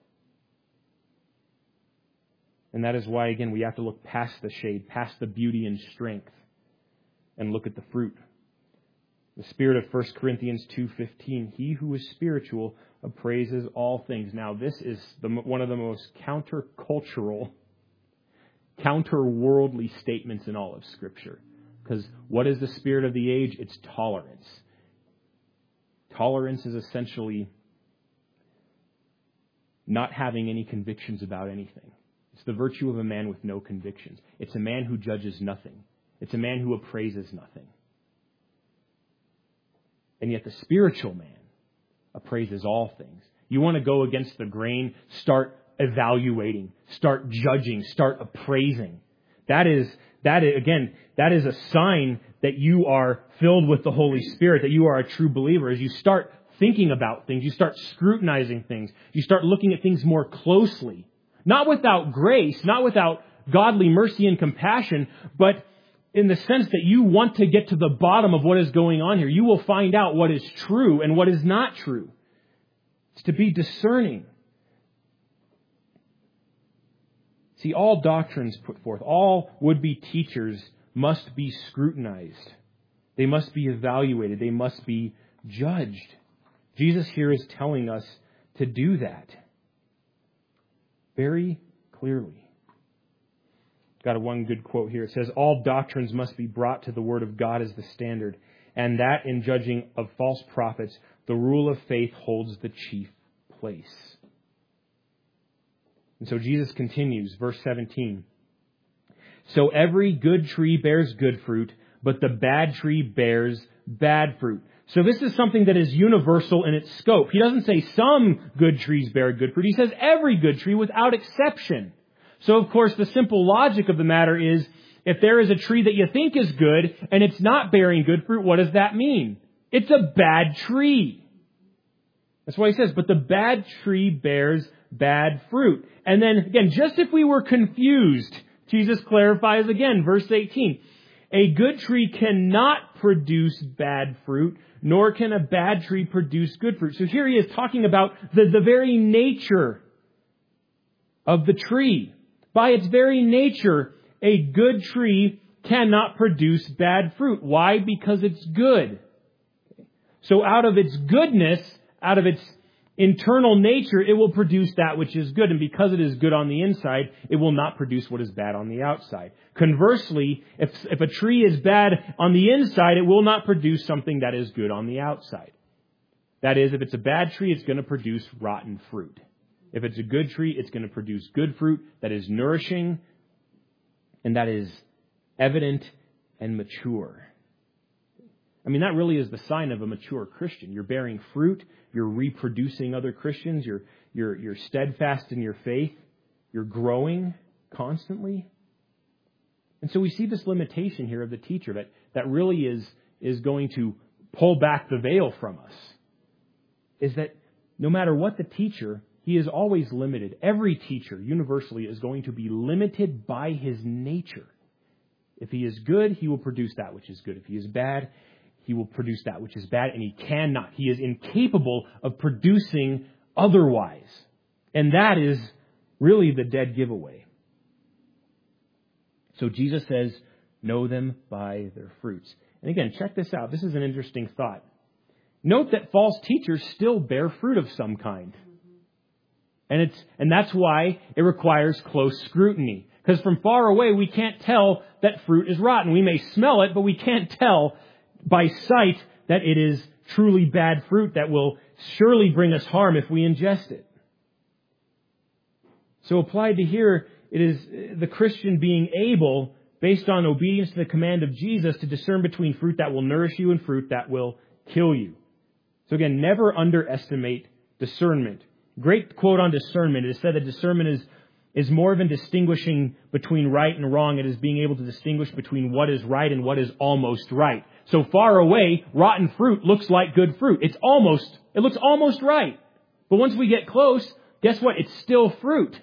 And that is why, again, we have to look past the shade, past the beauty and strength, and look at the fruit. The spirit of First Corinthians two fifteen, he who is spiritual appraises all things. Now, this is the, one of the most countercultural, counter-worldly statements in all of Scripture. Because what is the spirit of the age? It's tolerance. Tolerance is essentially not having any convictions about anything. It's the virtue of a man with no convictions. It's a man who judges nothing. It's a man who appraises nothing. And yet the spiritual man appraises all things. You want to go against the grain, start evaluating, start judging, start appraising. That is, that is, again, that is a sign that you are filled with the Holy Spirit, that you are a true believer. As you start thinking about things, you start scrutinizing things, you start looking at things more closely. Not without grace, not without godly mercy and compassion, but in the sense that you want to get to the bottom of what is going on here. You will find out what is true and what is not true. It's to be discerning. See, all doctrines put forth, all would-be teachers must be scrutinized. They must be evaluated. They must be judged. Jesus here is telling us to do that very clearly. Got a one good quote here. It says, all doctrines must be brought to the Word of God as the standard, and that in judging of false prophets, the rule of faith holds the chief place. And so Jesus continues, verse seventeen. So every good tree bears good fruit, but the bad tree bears bad fruit. So this is something that is universal in its scope. He doesn't say some good trees bear good fruit. He says every good tree without exception. So, of course, the simple logic of the matter is, if there is a tree that you think is good and it's not bearing good fruit, what does that mean? It's a bad tree. That's why he says, but the bad tree bears bad fruit. And then, again, just if we were confused, Jesus clarifies again, verse eighteen. A good tree cannot produce bad fruit, nor can a bad tree produce good fruit. So here he is talking about the, the very nature of the tree. By its very nature, a good tree cannot produce bad fruit. Why? Because it's good. So out of its goodness, out of its internal nature, it will produce that which is good. And because it is good on the inside, it will not produce what is bad on the outside. Conversely, if, if a tree is bad on the inside, it will not produce something that is good on the outside. That is, if it's a bad tree, it's going to produce rotten fruit. If it's a good tree, it's going to produce good fruit that is nourishing and that is evident and mature. I mean, that really is the sign of a mature Christian. You're bearing fruit. You're reproducing other Christians. You're, you're, you're steadfast in your faith. You're growing constantly. And so we see this limitation here of the teacher that, that really is, is going to pull back the veil from us. Is that no matter what the teacher, he is always limited. Every teacher, universally, is going to be limited by his nature. If he is good, he will produce that which is good. If he is bad, he will produce that which is bad, and he cannot. He is incapable of producing otherwise. And that is really the dead giveaway. So Jesus says, know them by their fruits. And again, check this out. This is an interesting thought. Note that false teachers still bear fruit of some kind. And it's and that's why it requires close scrutiny. Because from far away, we can't tell that fruit is rotten. We may smell it, but we can't tell by sight that it is truly bad fruit that will surely bring us harm if we ingest it. So applied to here, it is the Christian being able, based on obedience to the command of Jesus, to discern between fruit that will nourish you and fruit that will kill you. So again, never underestimate discernment. Great quote on discernment. It is said that discernment is, is more than distinguishing between right and wrong. It is being able to distinguish between what is right and what is almost right. So far away, rotten fruit looks like good fruit. It's almost, it looks almost right. But once we get close, guess what? It's still fruit.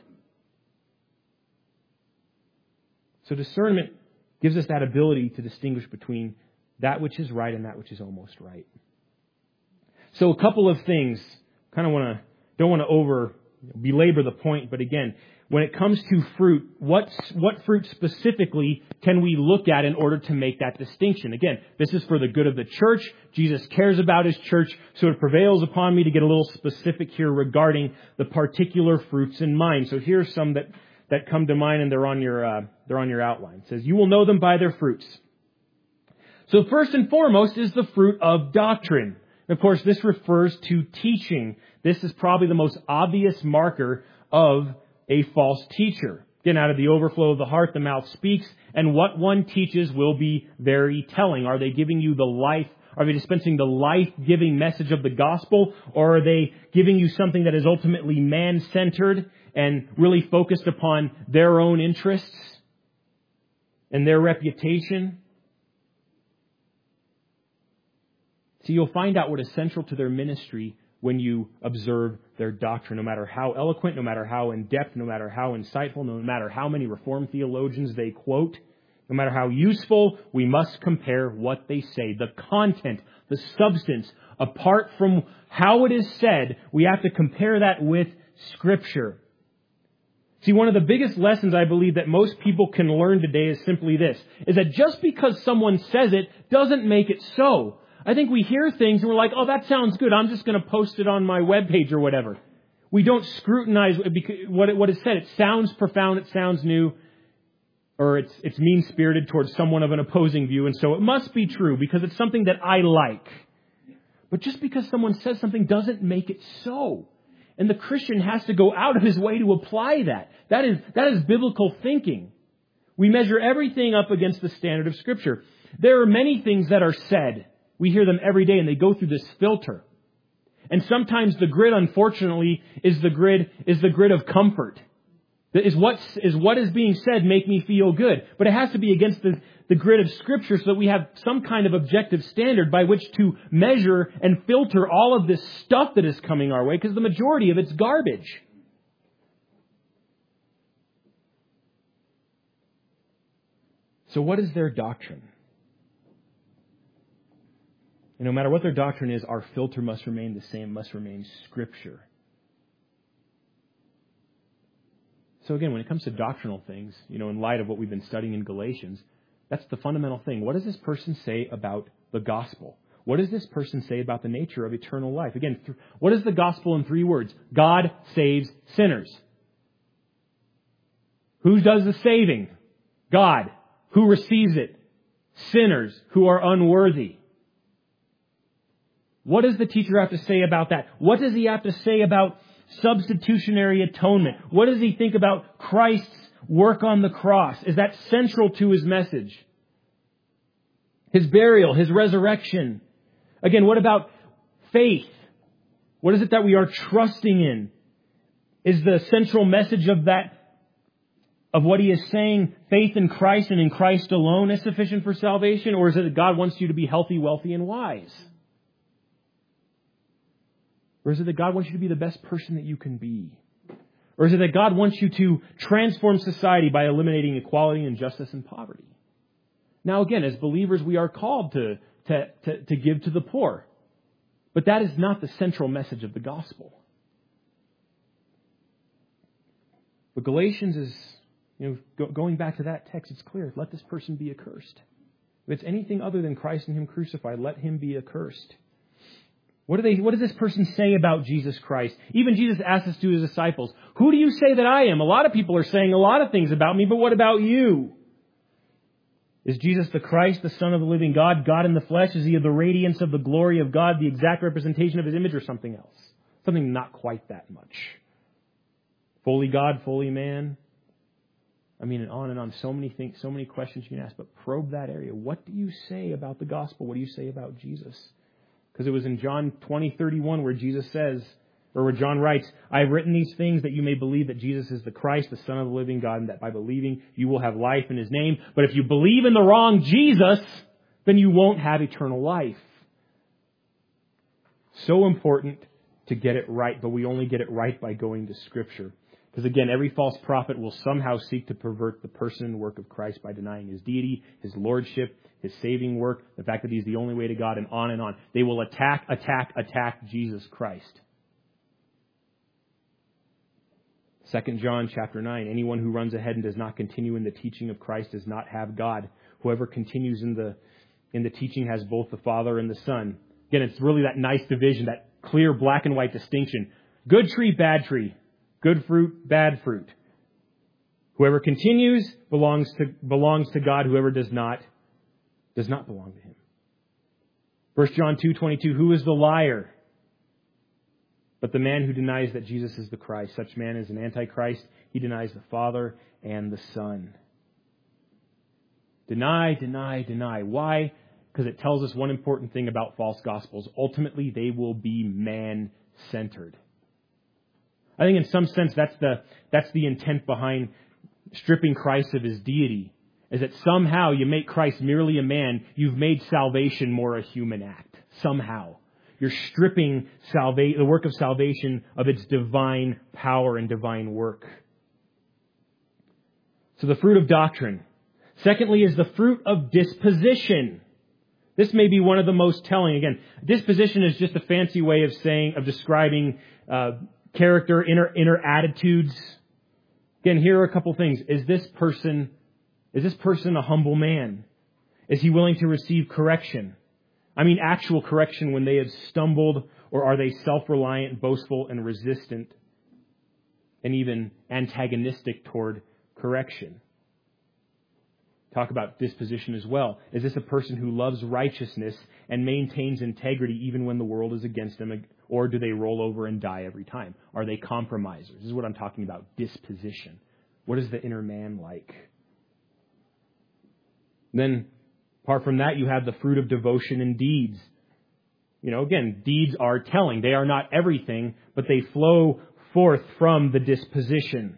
So discernment gives us that ability to distinguish between that which is right and that which is almost right. So a couple of things, kind of want to, don't want to over belabor the point, but again, when it comes to fruit, what, what fruit specifically can we look at in order to make that distinction? Again, this is for the good of the church. Jesus cares about his church, so it prevails upon me to get a little specific here regarding the particular fruits in mind. So here's some that, that come to mind, and they're on your, uh, they're on your outline. It says, you will know them by their fruits. So first and foremost is the fruit of doctrine. Of course, this refers to teaching. This is probably the most obvious marker of a false teacher. Again, out of the overflow of the heart, the mouth speaks, and what one teaches will be very telling. Are they giving you the life? Are they dispensing the life-giving message of the gospel? Or are they giving you something that is ultimately man-centered and really focused upon their own interests and their reputation? See, you'll find out what is central to their ministry when you observe their doctrine, no matter how eloquent, no matter how in-depth, no matter how insightful, no matter how many Reformed theologians they quote, no matter how useful, we must compare what they say. The content, the substance, apart from how it is said, we have to compare that with Scripture. See, one of the biggest lessons I believe that most people can learn today is simply this, is that just because someone says it doesn't make it so. I think we hear things and we're like, oh, that sounds good. I'm just going to post it on my webpage or whatever. We don't scrutinize what is said. It sounds profound. It sounds new. Or it's, it's mean-spirited towards someone of an opposing view. And so it must be true because it's something that I like. But just because someone says something doesn't make it so. And the Christian has to go out of his way to apply that. That is, that is biblical thinking. We measure everything up against the standard of Scripture. There are many things that are said. We hear them every day and they go through this filter. And sometimes the grid, unfortunately, is the grid, is the grid of comfort. Is what, is what is being said make me feel good? But it has to be against the, the grid of Scripture so that we have some kind of objective standard by which to measure and filter all of this stuff that is coming our way, because the majority of it's garbage. So what is their doctrine? And no matter what their doctrine is, our filter must remain the same, must remain Scripture. So again, when it comes to doctrinal things, you know, in light of what we've been studying in Galatians, that's the fundamental thing. What does this person say about the gospel? What does this person say about the nature of eternal life? Again, th- what is the gospel in three words? God saves sinners. Who does the saving? God. Who receives it? Sinners who are unworthy. What does the teacher have to say about that? What does he have to say about substitutionary atonement? What does he think about Christ's work on the cross? Is that central to his message? His burial, his resurrection. Again, what about faith? What is it that we are trusting in? Is the central message of that, of what he is saying, faith in Christ and in Christ alone is sufficient for salvation? Or is it that God wants you to be healthy, wealthy, and wise? Or is it that God wants you to be the best person that you can be? Or is it that God wants you to transform society by eliminating equality, injustice, and poverty? Now again, as believers, we are called to, to, to, to give to the poor. But that is not the central message of the gospel. But Galatians is, you know, go, going back to that text, it's clear. Let this person be accursed. If it's anything other than Christ and Him crucified, let him be accursed. What do they? What does this person say about Jesus Christ? Even Jesus asked this to His disciples. Who do you say that I am? A lot of people are saying a lot of things about me, but what about you? Is Jesus the Christ, the Son of the living God, God in the flesh? Is He the radiance of the glory of God, the exact representation of His image, or something else? Something not quite that much. Fully God, fully man. I mean, and on and on. So many things, so many questions you can ask, but probe that area. What do you say about the gospel? What do you say about Jesus? Because it was in John twenty thirty-one where Jesus says, or where John writes, I have written these things that you may believe that Jesus is the Christ, the Son of the living God, and that by believing you will have life in His name. But if you believe in the wrong Jesus, then you won't have eternal life. So important to get it right, but we only get it right by going to Scripture. Because again, every false prophet will somehow seek to pervert the person and work of Christ by denying His deity, His lordship, His saving work, the fact that He's the only way to God, and on and on. They will attack, attack, attack Jesus Christ. Second John chapter nine, anyone who runs ahead and does not continue in the teaching of Christ does not have God. Whoever continues in the in the teaching has both the Father and the Son. Again, it's really that nice division, that clear black and white distinction. Good tree, bad tree. Good fruit, bad fruit. Whoever continues belongs to belongs to God. Whoever does not, does not belong to Him. First John two twenty-two, who is the liar? But the man who denies that Jesus is the Christ. Such man is an antichrist. He denies the Father and the Son. Deny, deny, deny. Why? Because it tells us one important thing about false gospels. Ultimately, they will be man-centered. I think in some sense that's the that's the intent behind stripping Christ of His deity, is that somehow you make Christ merely a man, you've made salvation more a human act. Somehow. You're stripping salva- the work of salvation of its divine power and divine work. So the fruit of doctrine. Secondly is the fruit of disposition. This may be one of the most telling. Again, disposition is just a fancy way of saying, of describing uh, character, inner inner attitudes. Again, here are a couple things. Is this person, is this person a humble man? Is he willing to receive correction? I mean, actual correction when they have stumbled, or are they self-reliant, boastful, and resistant, and even antagonistic toward correction? Talk about disposition as well. Is this a person who loves righteousness and maintains integrity even when the world is against them? Or do they roll over and die every time? Are they compromisers? This is what I'm talking about, disposition. What is the inner man like? Then, apart from that, you have the fruit of devotion and deeds. You know, again, deeds are telling. They are not everything, but they flow forth from the disposition.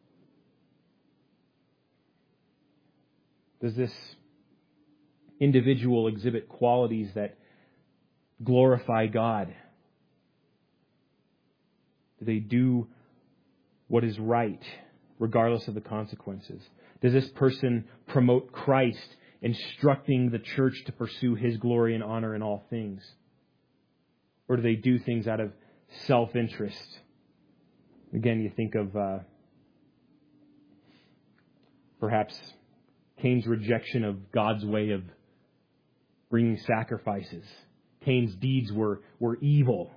Does this individual exhibit qualities that glorify God? Do they do what is right, regardless of the consequences? Does this person promote Christ, instructing the church to pursue His glory and honor in all things? Or do they do things out of self-interest? Again, you think of uh, perhaps Cain's rejection of God's way of bringing sacrifices. Cain's deeds were, were evil.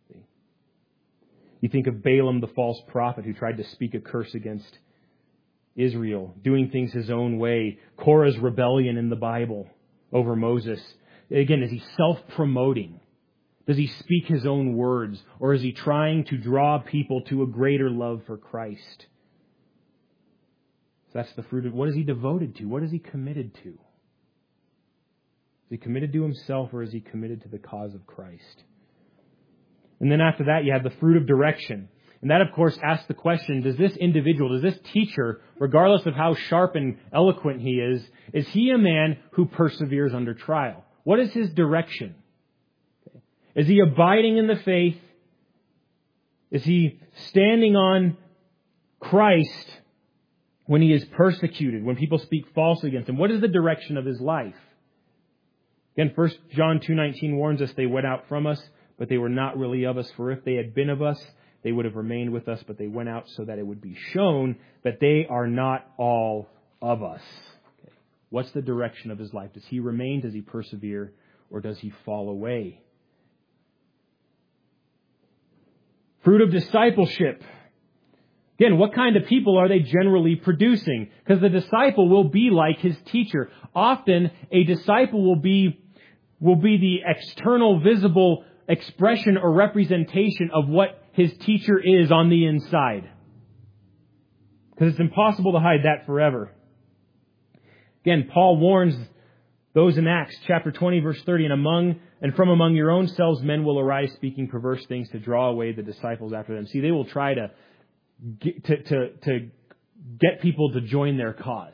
You think of Balaam, the false prophet, who tried to speak a curse against Israel, doing things his own way. Korah's rebellion in the Bible over Moses. Again, is he self-promoting? Does he speak his own words? Or is he trying to draw people to a greater love for Christ? So that's the fruit of, what is he devoted to? What is he committed to? Is he committed to himself, or is he committed to the cause of Christ? And then after that, you have the fruit of direction. And that, of course, asks the question, does this individual, does this teacher, regardless of how sharp and eloquent he is, is he a man who perseveres under trial? What is his direction? Is he abiding in the faith Is he standing on Christ when he is persecuted, when people speak falsely against him? What is the direction of his life? Again, First John two nineteen warns us, they went out from us, but they were not really of us. For if they had been of us, they would have remained with us, but they went out so that it would be shown that they are not all of us. Okay. What's the direction of his life? Does he remain? Does he persevere? Or does he fall away? Fruit of discipleship. Again, what kind of people are they generally producing? Because the disciple will be like his teacher. Often, a disciple will be, will be the external, visible expression or representation of what his teacher is on the inside. Because it's impossible to hide that forever. Again, Paul warns those in Acts chapter twenty, verse thirty, and among and from among your own selves men will arise speaking perverse things to draw away the disciples after them. See, they will try to get, to, to, to get people to join their cause.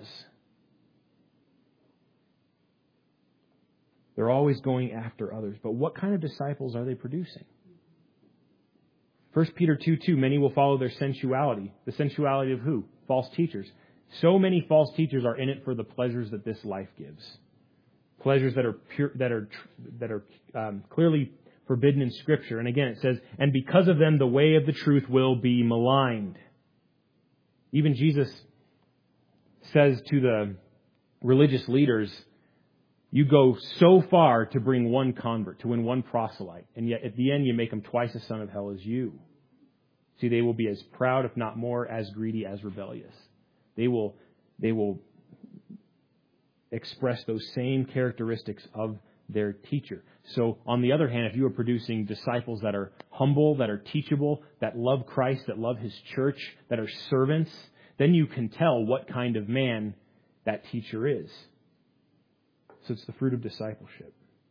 They're always going after others. But what kind of disciples are they producing? First Peter two two, many will follow their sensuality. The sensuality of who? False teachers. So many false teachers are in it for the pleasures that this life gives. Pleasures that are pure, that are that are um, clearly forbidden in Scripture. And again, it says, and because of them, the way of the truth will be maligned. Even Jesus says to the religious leaders, you go so far to bring one convert, to win one proselyte, and yet at the end you make them twice as son of hell as you. See, they will be as proud, if not more, as greedy, as rebellious. They will, they will express those same characteristics of their teacher. So, on the other hand, if you are producing disciples that are humble, that are teachable, that love Christ, that love His church, that are servants, then you can tell what kind of man that teacher is. So it's the fruit of discipleship.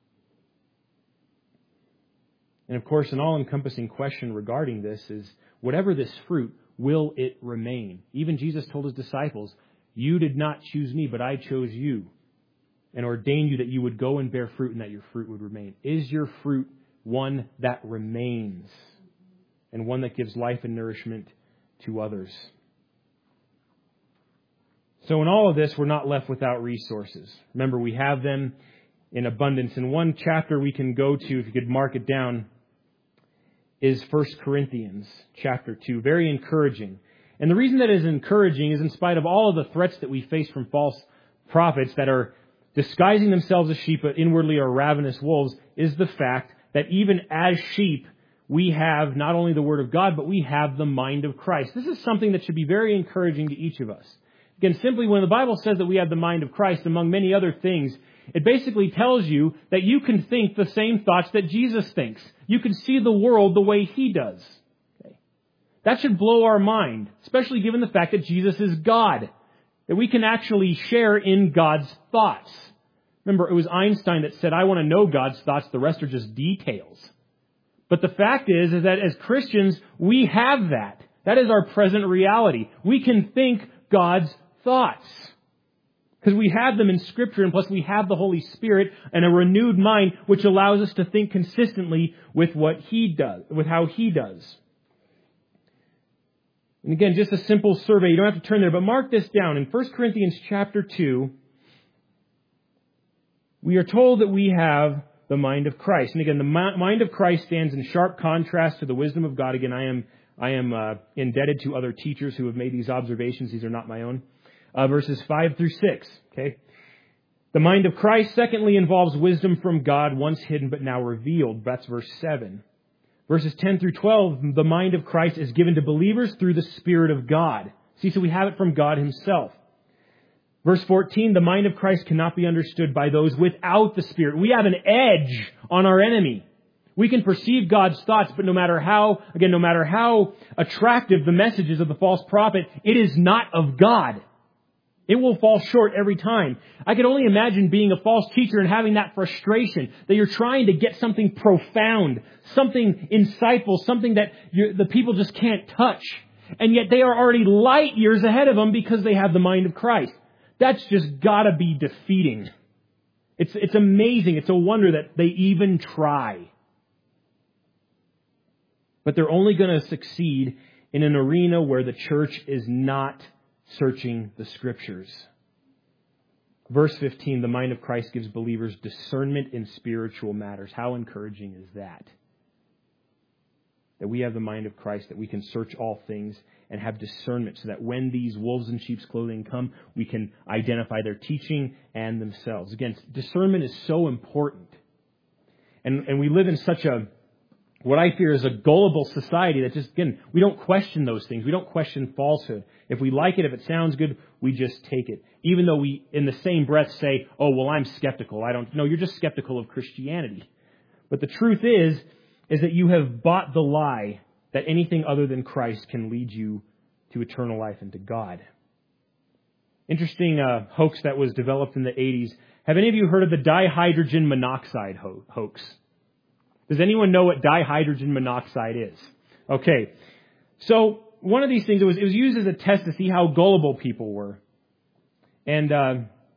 And of course, an all-encompassing question regarding this is, whatever this fruit, will it remain? Even Jesus told His disciples, you did not choose me, but I chose you and ordained you that you would go and bear fruit and that your fruit would remain. Is your fruit one that remains and one that gives life and nourishment to others? So in all of this, we're not left without resources. Remember, we have them in abundance. And one chapter we can go to, if you could mark it down, is First Corinthians chapter two. Very encouraging. And the reason that is encouraging is in spite of all of the threats that we face from false prophets that are disguising themselves as sheep but inwardly are ravenous wolves, is the fact that even as sheep, we have not only the Word of God, but we have the mind of Christ. This is something that should be very encouraging to each of us. Again, simply when the Bible says that we have the mind of Christ, among many other things, it basically tells you that you can think the same thoughts that Jesus thinks. You can see the world the way He does. Okay. That should blow our mind, especially given the fact that Jesus is God, that we can actually share in God's thoughts. Remember, it was Einstein that said, I want to know God's thoughts, the rest are just details. But the fact is, is that as Christians, we have that. That is our present reality. We can think God's thoughts. Because we have them in Scripture, and plus we have the Holy Spirit and a renewed mind, which allows us to think consistently with what He does, with how He does. And again, just a simple survey. You don't have to turn there, but mark this down. In First Corinthians chapter two, we are told that we have the mind of Christ. And again, the mind of Christ stands in sharp contrast to the wisdom of God. Again, I am I am uh, indebted to other teachers who have made these observations. These are not my own. Uh, verses five through six. Okay. The mind of Christ, secondly, involves wisdom from God, once hidden but now revealed. That's verse seven. Verses ten through twelve, the mind of Christ is given to believers through the Spirit of God. See, so we have it from God Himself. Verse fourteen, the mind of Christ cannot be understood by those without the Spirit. We have an edge on our enemy. We can perceive God's thoughts, but no matter how, again, no matter how attractive the messages of the false prophet, it is not of God. It will fall short every time. I can only imagine being a false teacher and having that frustration that you're trying to get something profound, something insightful, something that you, the people just can't touch. And yet they are already light years ahead of them because they have the mind of Christ. That's just gotta be defeating. It's, it's amazing. It's a wonder that they even try. But they're only going to succeed in an arena where the church is not searching the Scriptures. Verse fifteen, the mind of Christ gives believers discernment in spiritual matters. How encouraging is that? That we have the mind of Christ, that we can search all things and have discernment so that when these wolves in sheep's clothing come, we can identify their teaching and themselves. Again, discernment is so important. And, and we live in such a, what I fear is a gullible society that just, again, we don't question those things. We don't question falsehood. If we like it, if it sounds good, we just take it. Even though we, in the same breath, say, oh, well, I'm skeptical. I don't know. You're just skeptical of Christianity. But the truth is, is that you have bought the lie that anything other than Christ can lead you to eternal life and to God. Interesting uh, hoax that was developed in the eighties. Have any of you heard of the dihydrogen monoxide ho- hoax? Does anyone know what dihydrogen monoxide is? Okay. So one of these things, it was, it was used as a test to see how gullible people were. And, uh,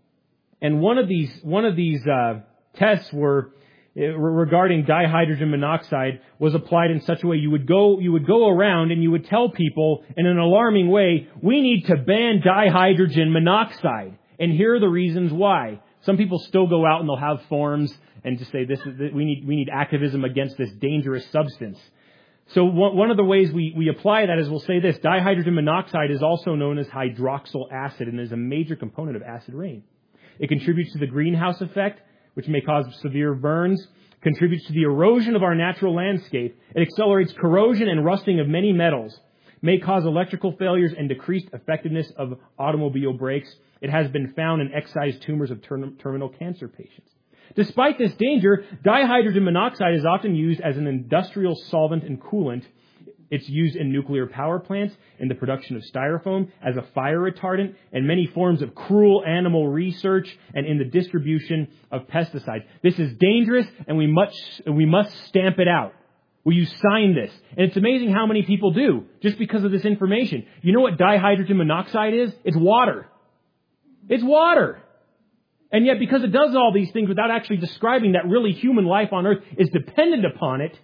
and one of these, one of these, uh, tests were, regarding dihydrogen monoxide was applied in such a way you would go, you would go around and you would tell people in an alarming way, we need to ban dihydrogen monoxide. And here are the reasons why. Some people still go out and they'll have forms and just say this is, we need, we need activism against this dangerous substance. So one of the ways we, we apply that is we'll say this, dihydrogen monoxide is also known as hydroxyl acid and is a major component of acid rain. It contributes to the greenhouse effect, which may cause severe burns, contributes to the erosion of our natural landscape. It accelerates corrosion and rusting of many metals, may cause electrical failures and decreased effectiveness of automobile brakes. It has been found in excised tumors of ter- terminal cancer patients. Despite this danger, dihydrogen monoxide is often used as an industrial solvent and coolant. It's used in nuclear power plants, in the production of styrofoam, as a fire retardant, and many forms of cruel animal research, and in the distribution of pesticides. This is dangerous, and we must, we must stamp it out. Will you sign this? And it's amazing how many people do, just because of this information. You know what dihydrogen monoxide is? It's water. It's water. And yet, because it does all these things without actually describing that really human life on earth is dependent upon it,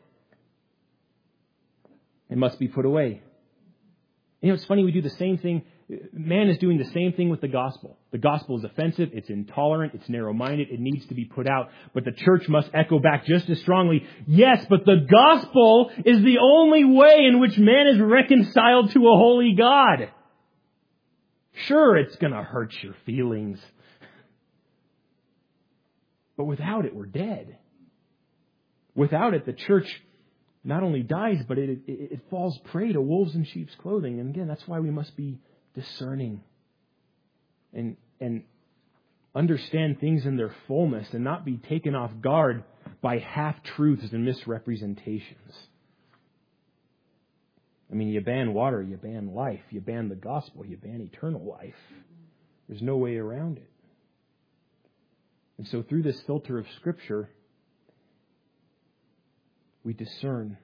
it must be put away. You know, it's funny, we do the same thing. Man is doing the same thing with the gospel. The gospel is offensive, it's intolerant, it's narrow-minded, it needs to be put out. But the church must echo back just as strongly, yes, but the gospel is the only way in which man is reconciled to a holy God. Sure, it's going to hurt your feelings. But without it, we're dead. Without it, the church not only dies, but it, it, it falls prey to wolves in sheep's clothing. And again, that's why we must be discerning and, and understand things in their fullness and not be taken off guard by half-truths and misrepresentations. I mean, you ban water, you ban life, you ban the gospel, you ban eternal life. There's no way around it. And so through this filter of Scripture, we discern.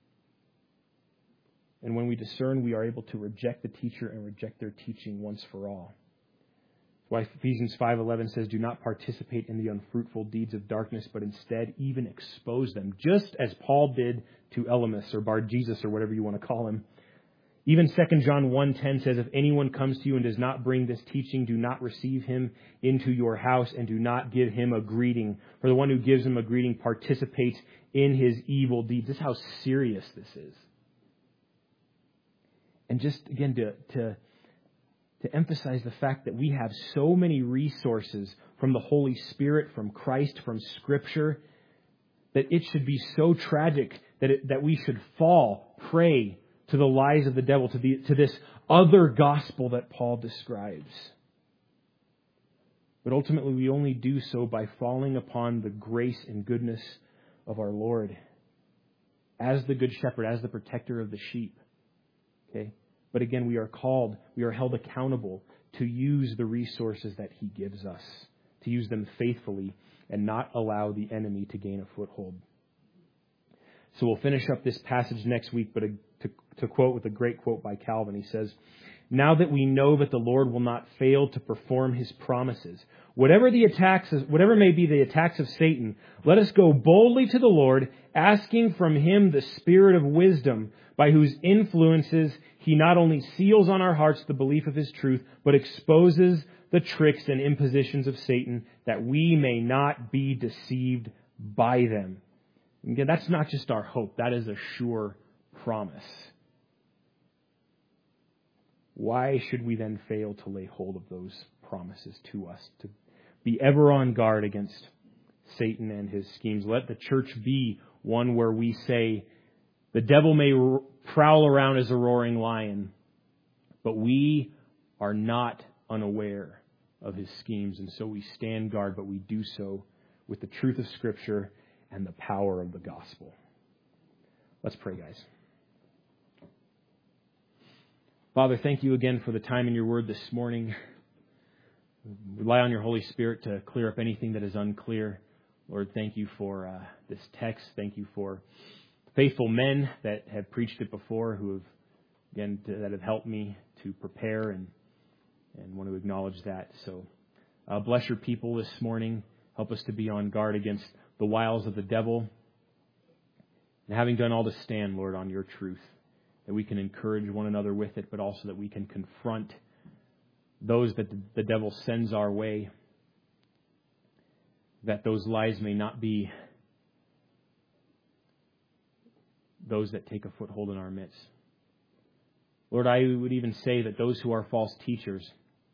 And when we discern, we are able to reject the teacher and reject their teaching once for all. That's why Ephesians five eleven says, do not participate in the unfruitful deeds of darkness, but instead even expose them, just as Paul did to Elymas or Bar-Jesus or whatever you want to call him. Even Second John one ten says, if anyone comes to you and does not bring this teaching, do not receive him into your house and do not give him a greeting. For the one who gives him a greeting participates in his evil deeds. This is how serious this is. And just, again, to, to, to emphasize the fact that we have so many resources from the Holy Spirit, from Christ, from Scripture, that it should be so tragic that it, that we should fall prey to the lies of the devil, to the to this other gospel that Paul describes. But ultimately, we only do so by falling upon the grace and goodness of our Lord as the good shepherd, as the protector of the sheep. Okay? But again, we are called, we are held accountable to use the resources that He gives us, to use them faithfully and not allow the enemy to gain a foothold. So we'll finish up this passage next week, but to, to quote with a great quote by Calvin, he says, now that we know that the Lord will not fail to perform his promises. Whatever the attacks, whatever may be the attacks of Satan, let us go boldly to the Lord, asking from him the spirit of wisdom, by whose influences he not only seals on our hearts the belief of his truth, but exposes the tricks and impositions of Satan, that we may not be deceived by them. Again, that's not just our hope. That is a sure promise. Why should we then fail to lay hold of those promises to us, to be ever on guard against Satan and his schemes? Let the church be one where we say, the devil may prowl around as a roaring lion, but we are not unaware of his schemes, and so we stand guard, but we do so with the truth of Scripture and the power of the gospel. Let's pray, guys. Father, thank you again for the time in your word this morning. Rely on your Holy Spirit to clear up anything that is unclear. Lord, thank you for uh, this text. Thank you for faithful men that have preached it before, who have, again, to, that have helped me to prepare and, and want to acknowledge that. So uh, bless your people this morning. Help us to be on guard against the wiles of the devil. And having done all to stand, Lord, on your truth, that we can encourage one another with it, but also that we can confront those that the devil sends our way, that those lies may not be those that take a foothold in our midst. Lord, I would even say that those who are false teachers,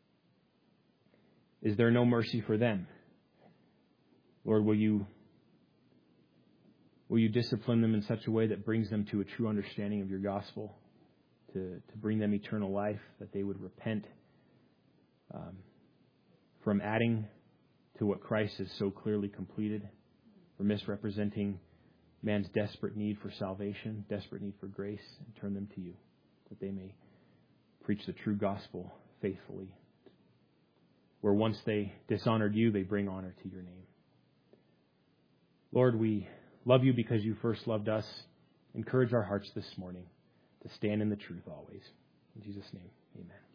is there no mercy for them? Lord, will you Will you discipline them in such a way that brings them to a true understanding of your gospel, to, to bring them eternal life, that they would repent um, from adding to what Christ has so clearly completed, for misrepresenting man's desperate need for salvation, desperate need for grace, and turn them to you, that they may preach the true gospel faithfully, where once they dishonored you, they bring honor to your name. Lord, we love you because you first loved us. Encourage our hearts this morning to stand in the truth always. In Jesus' name, amen.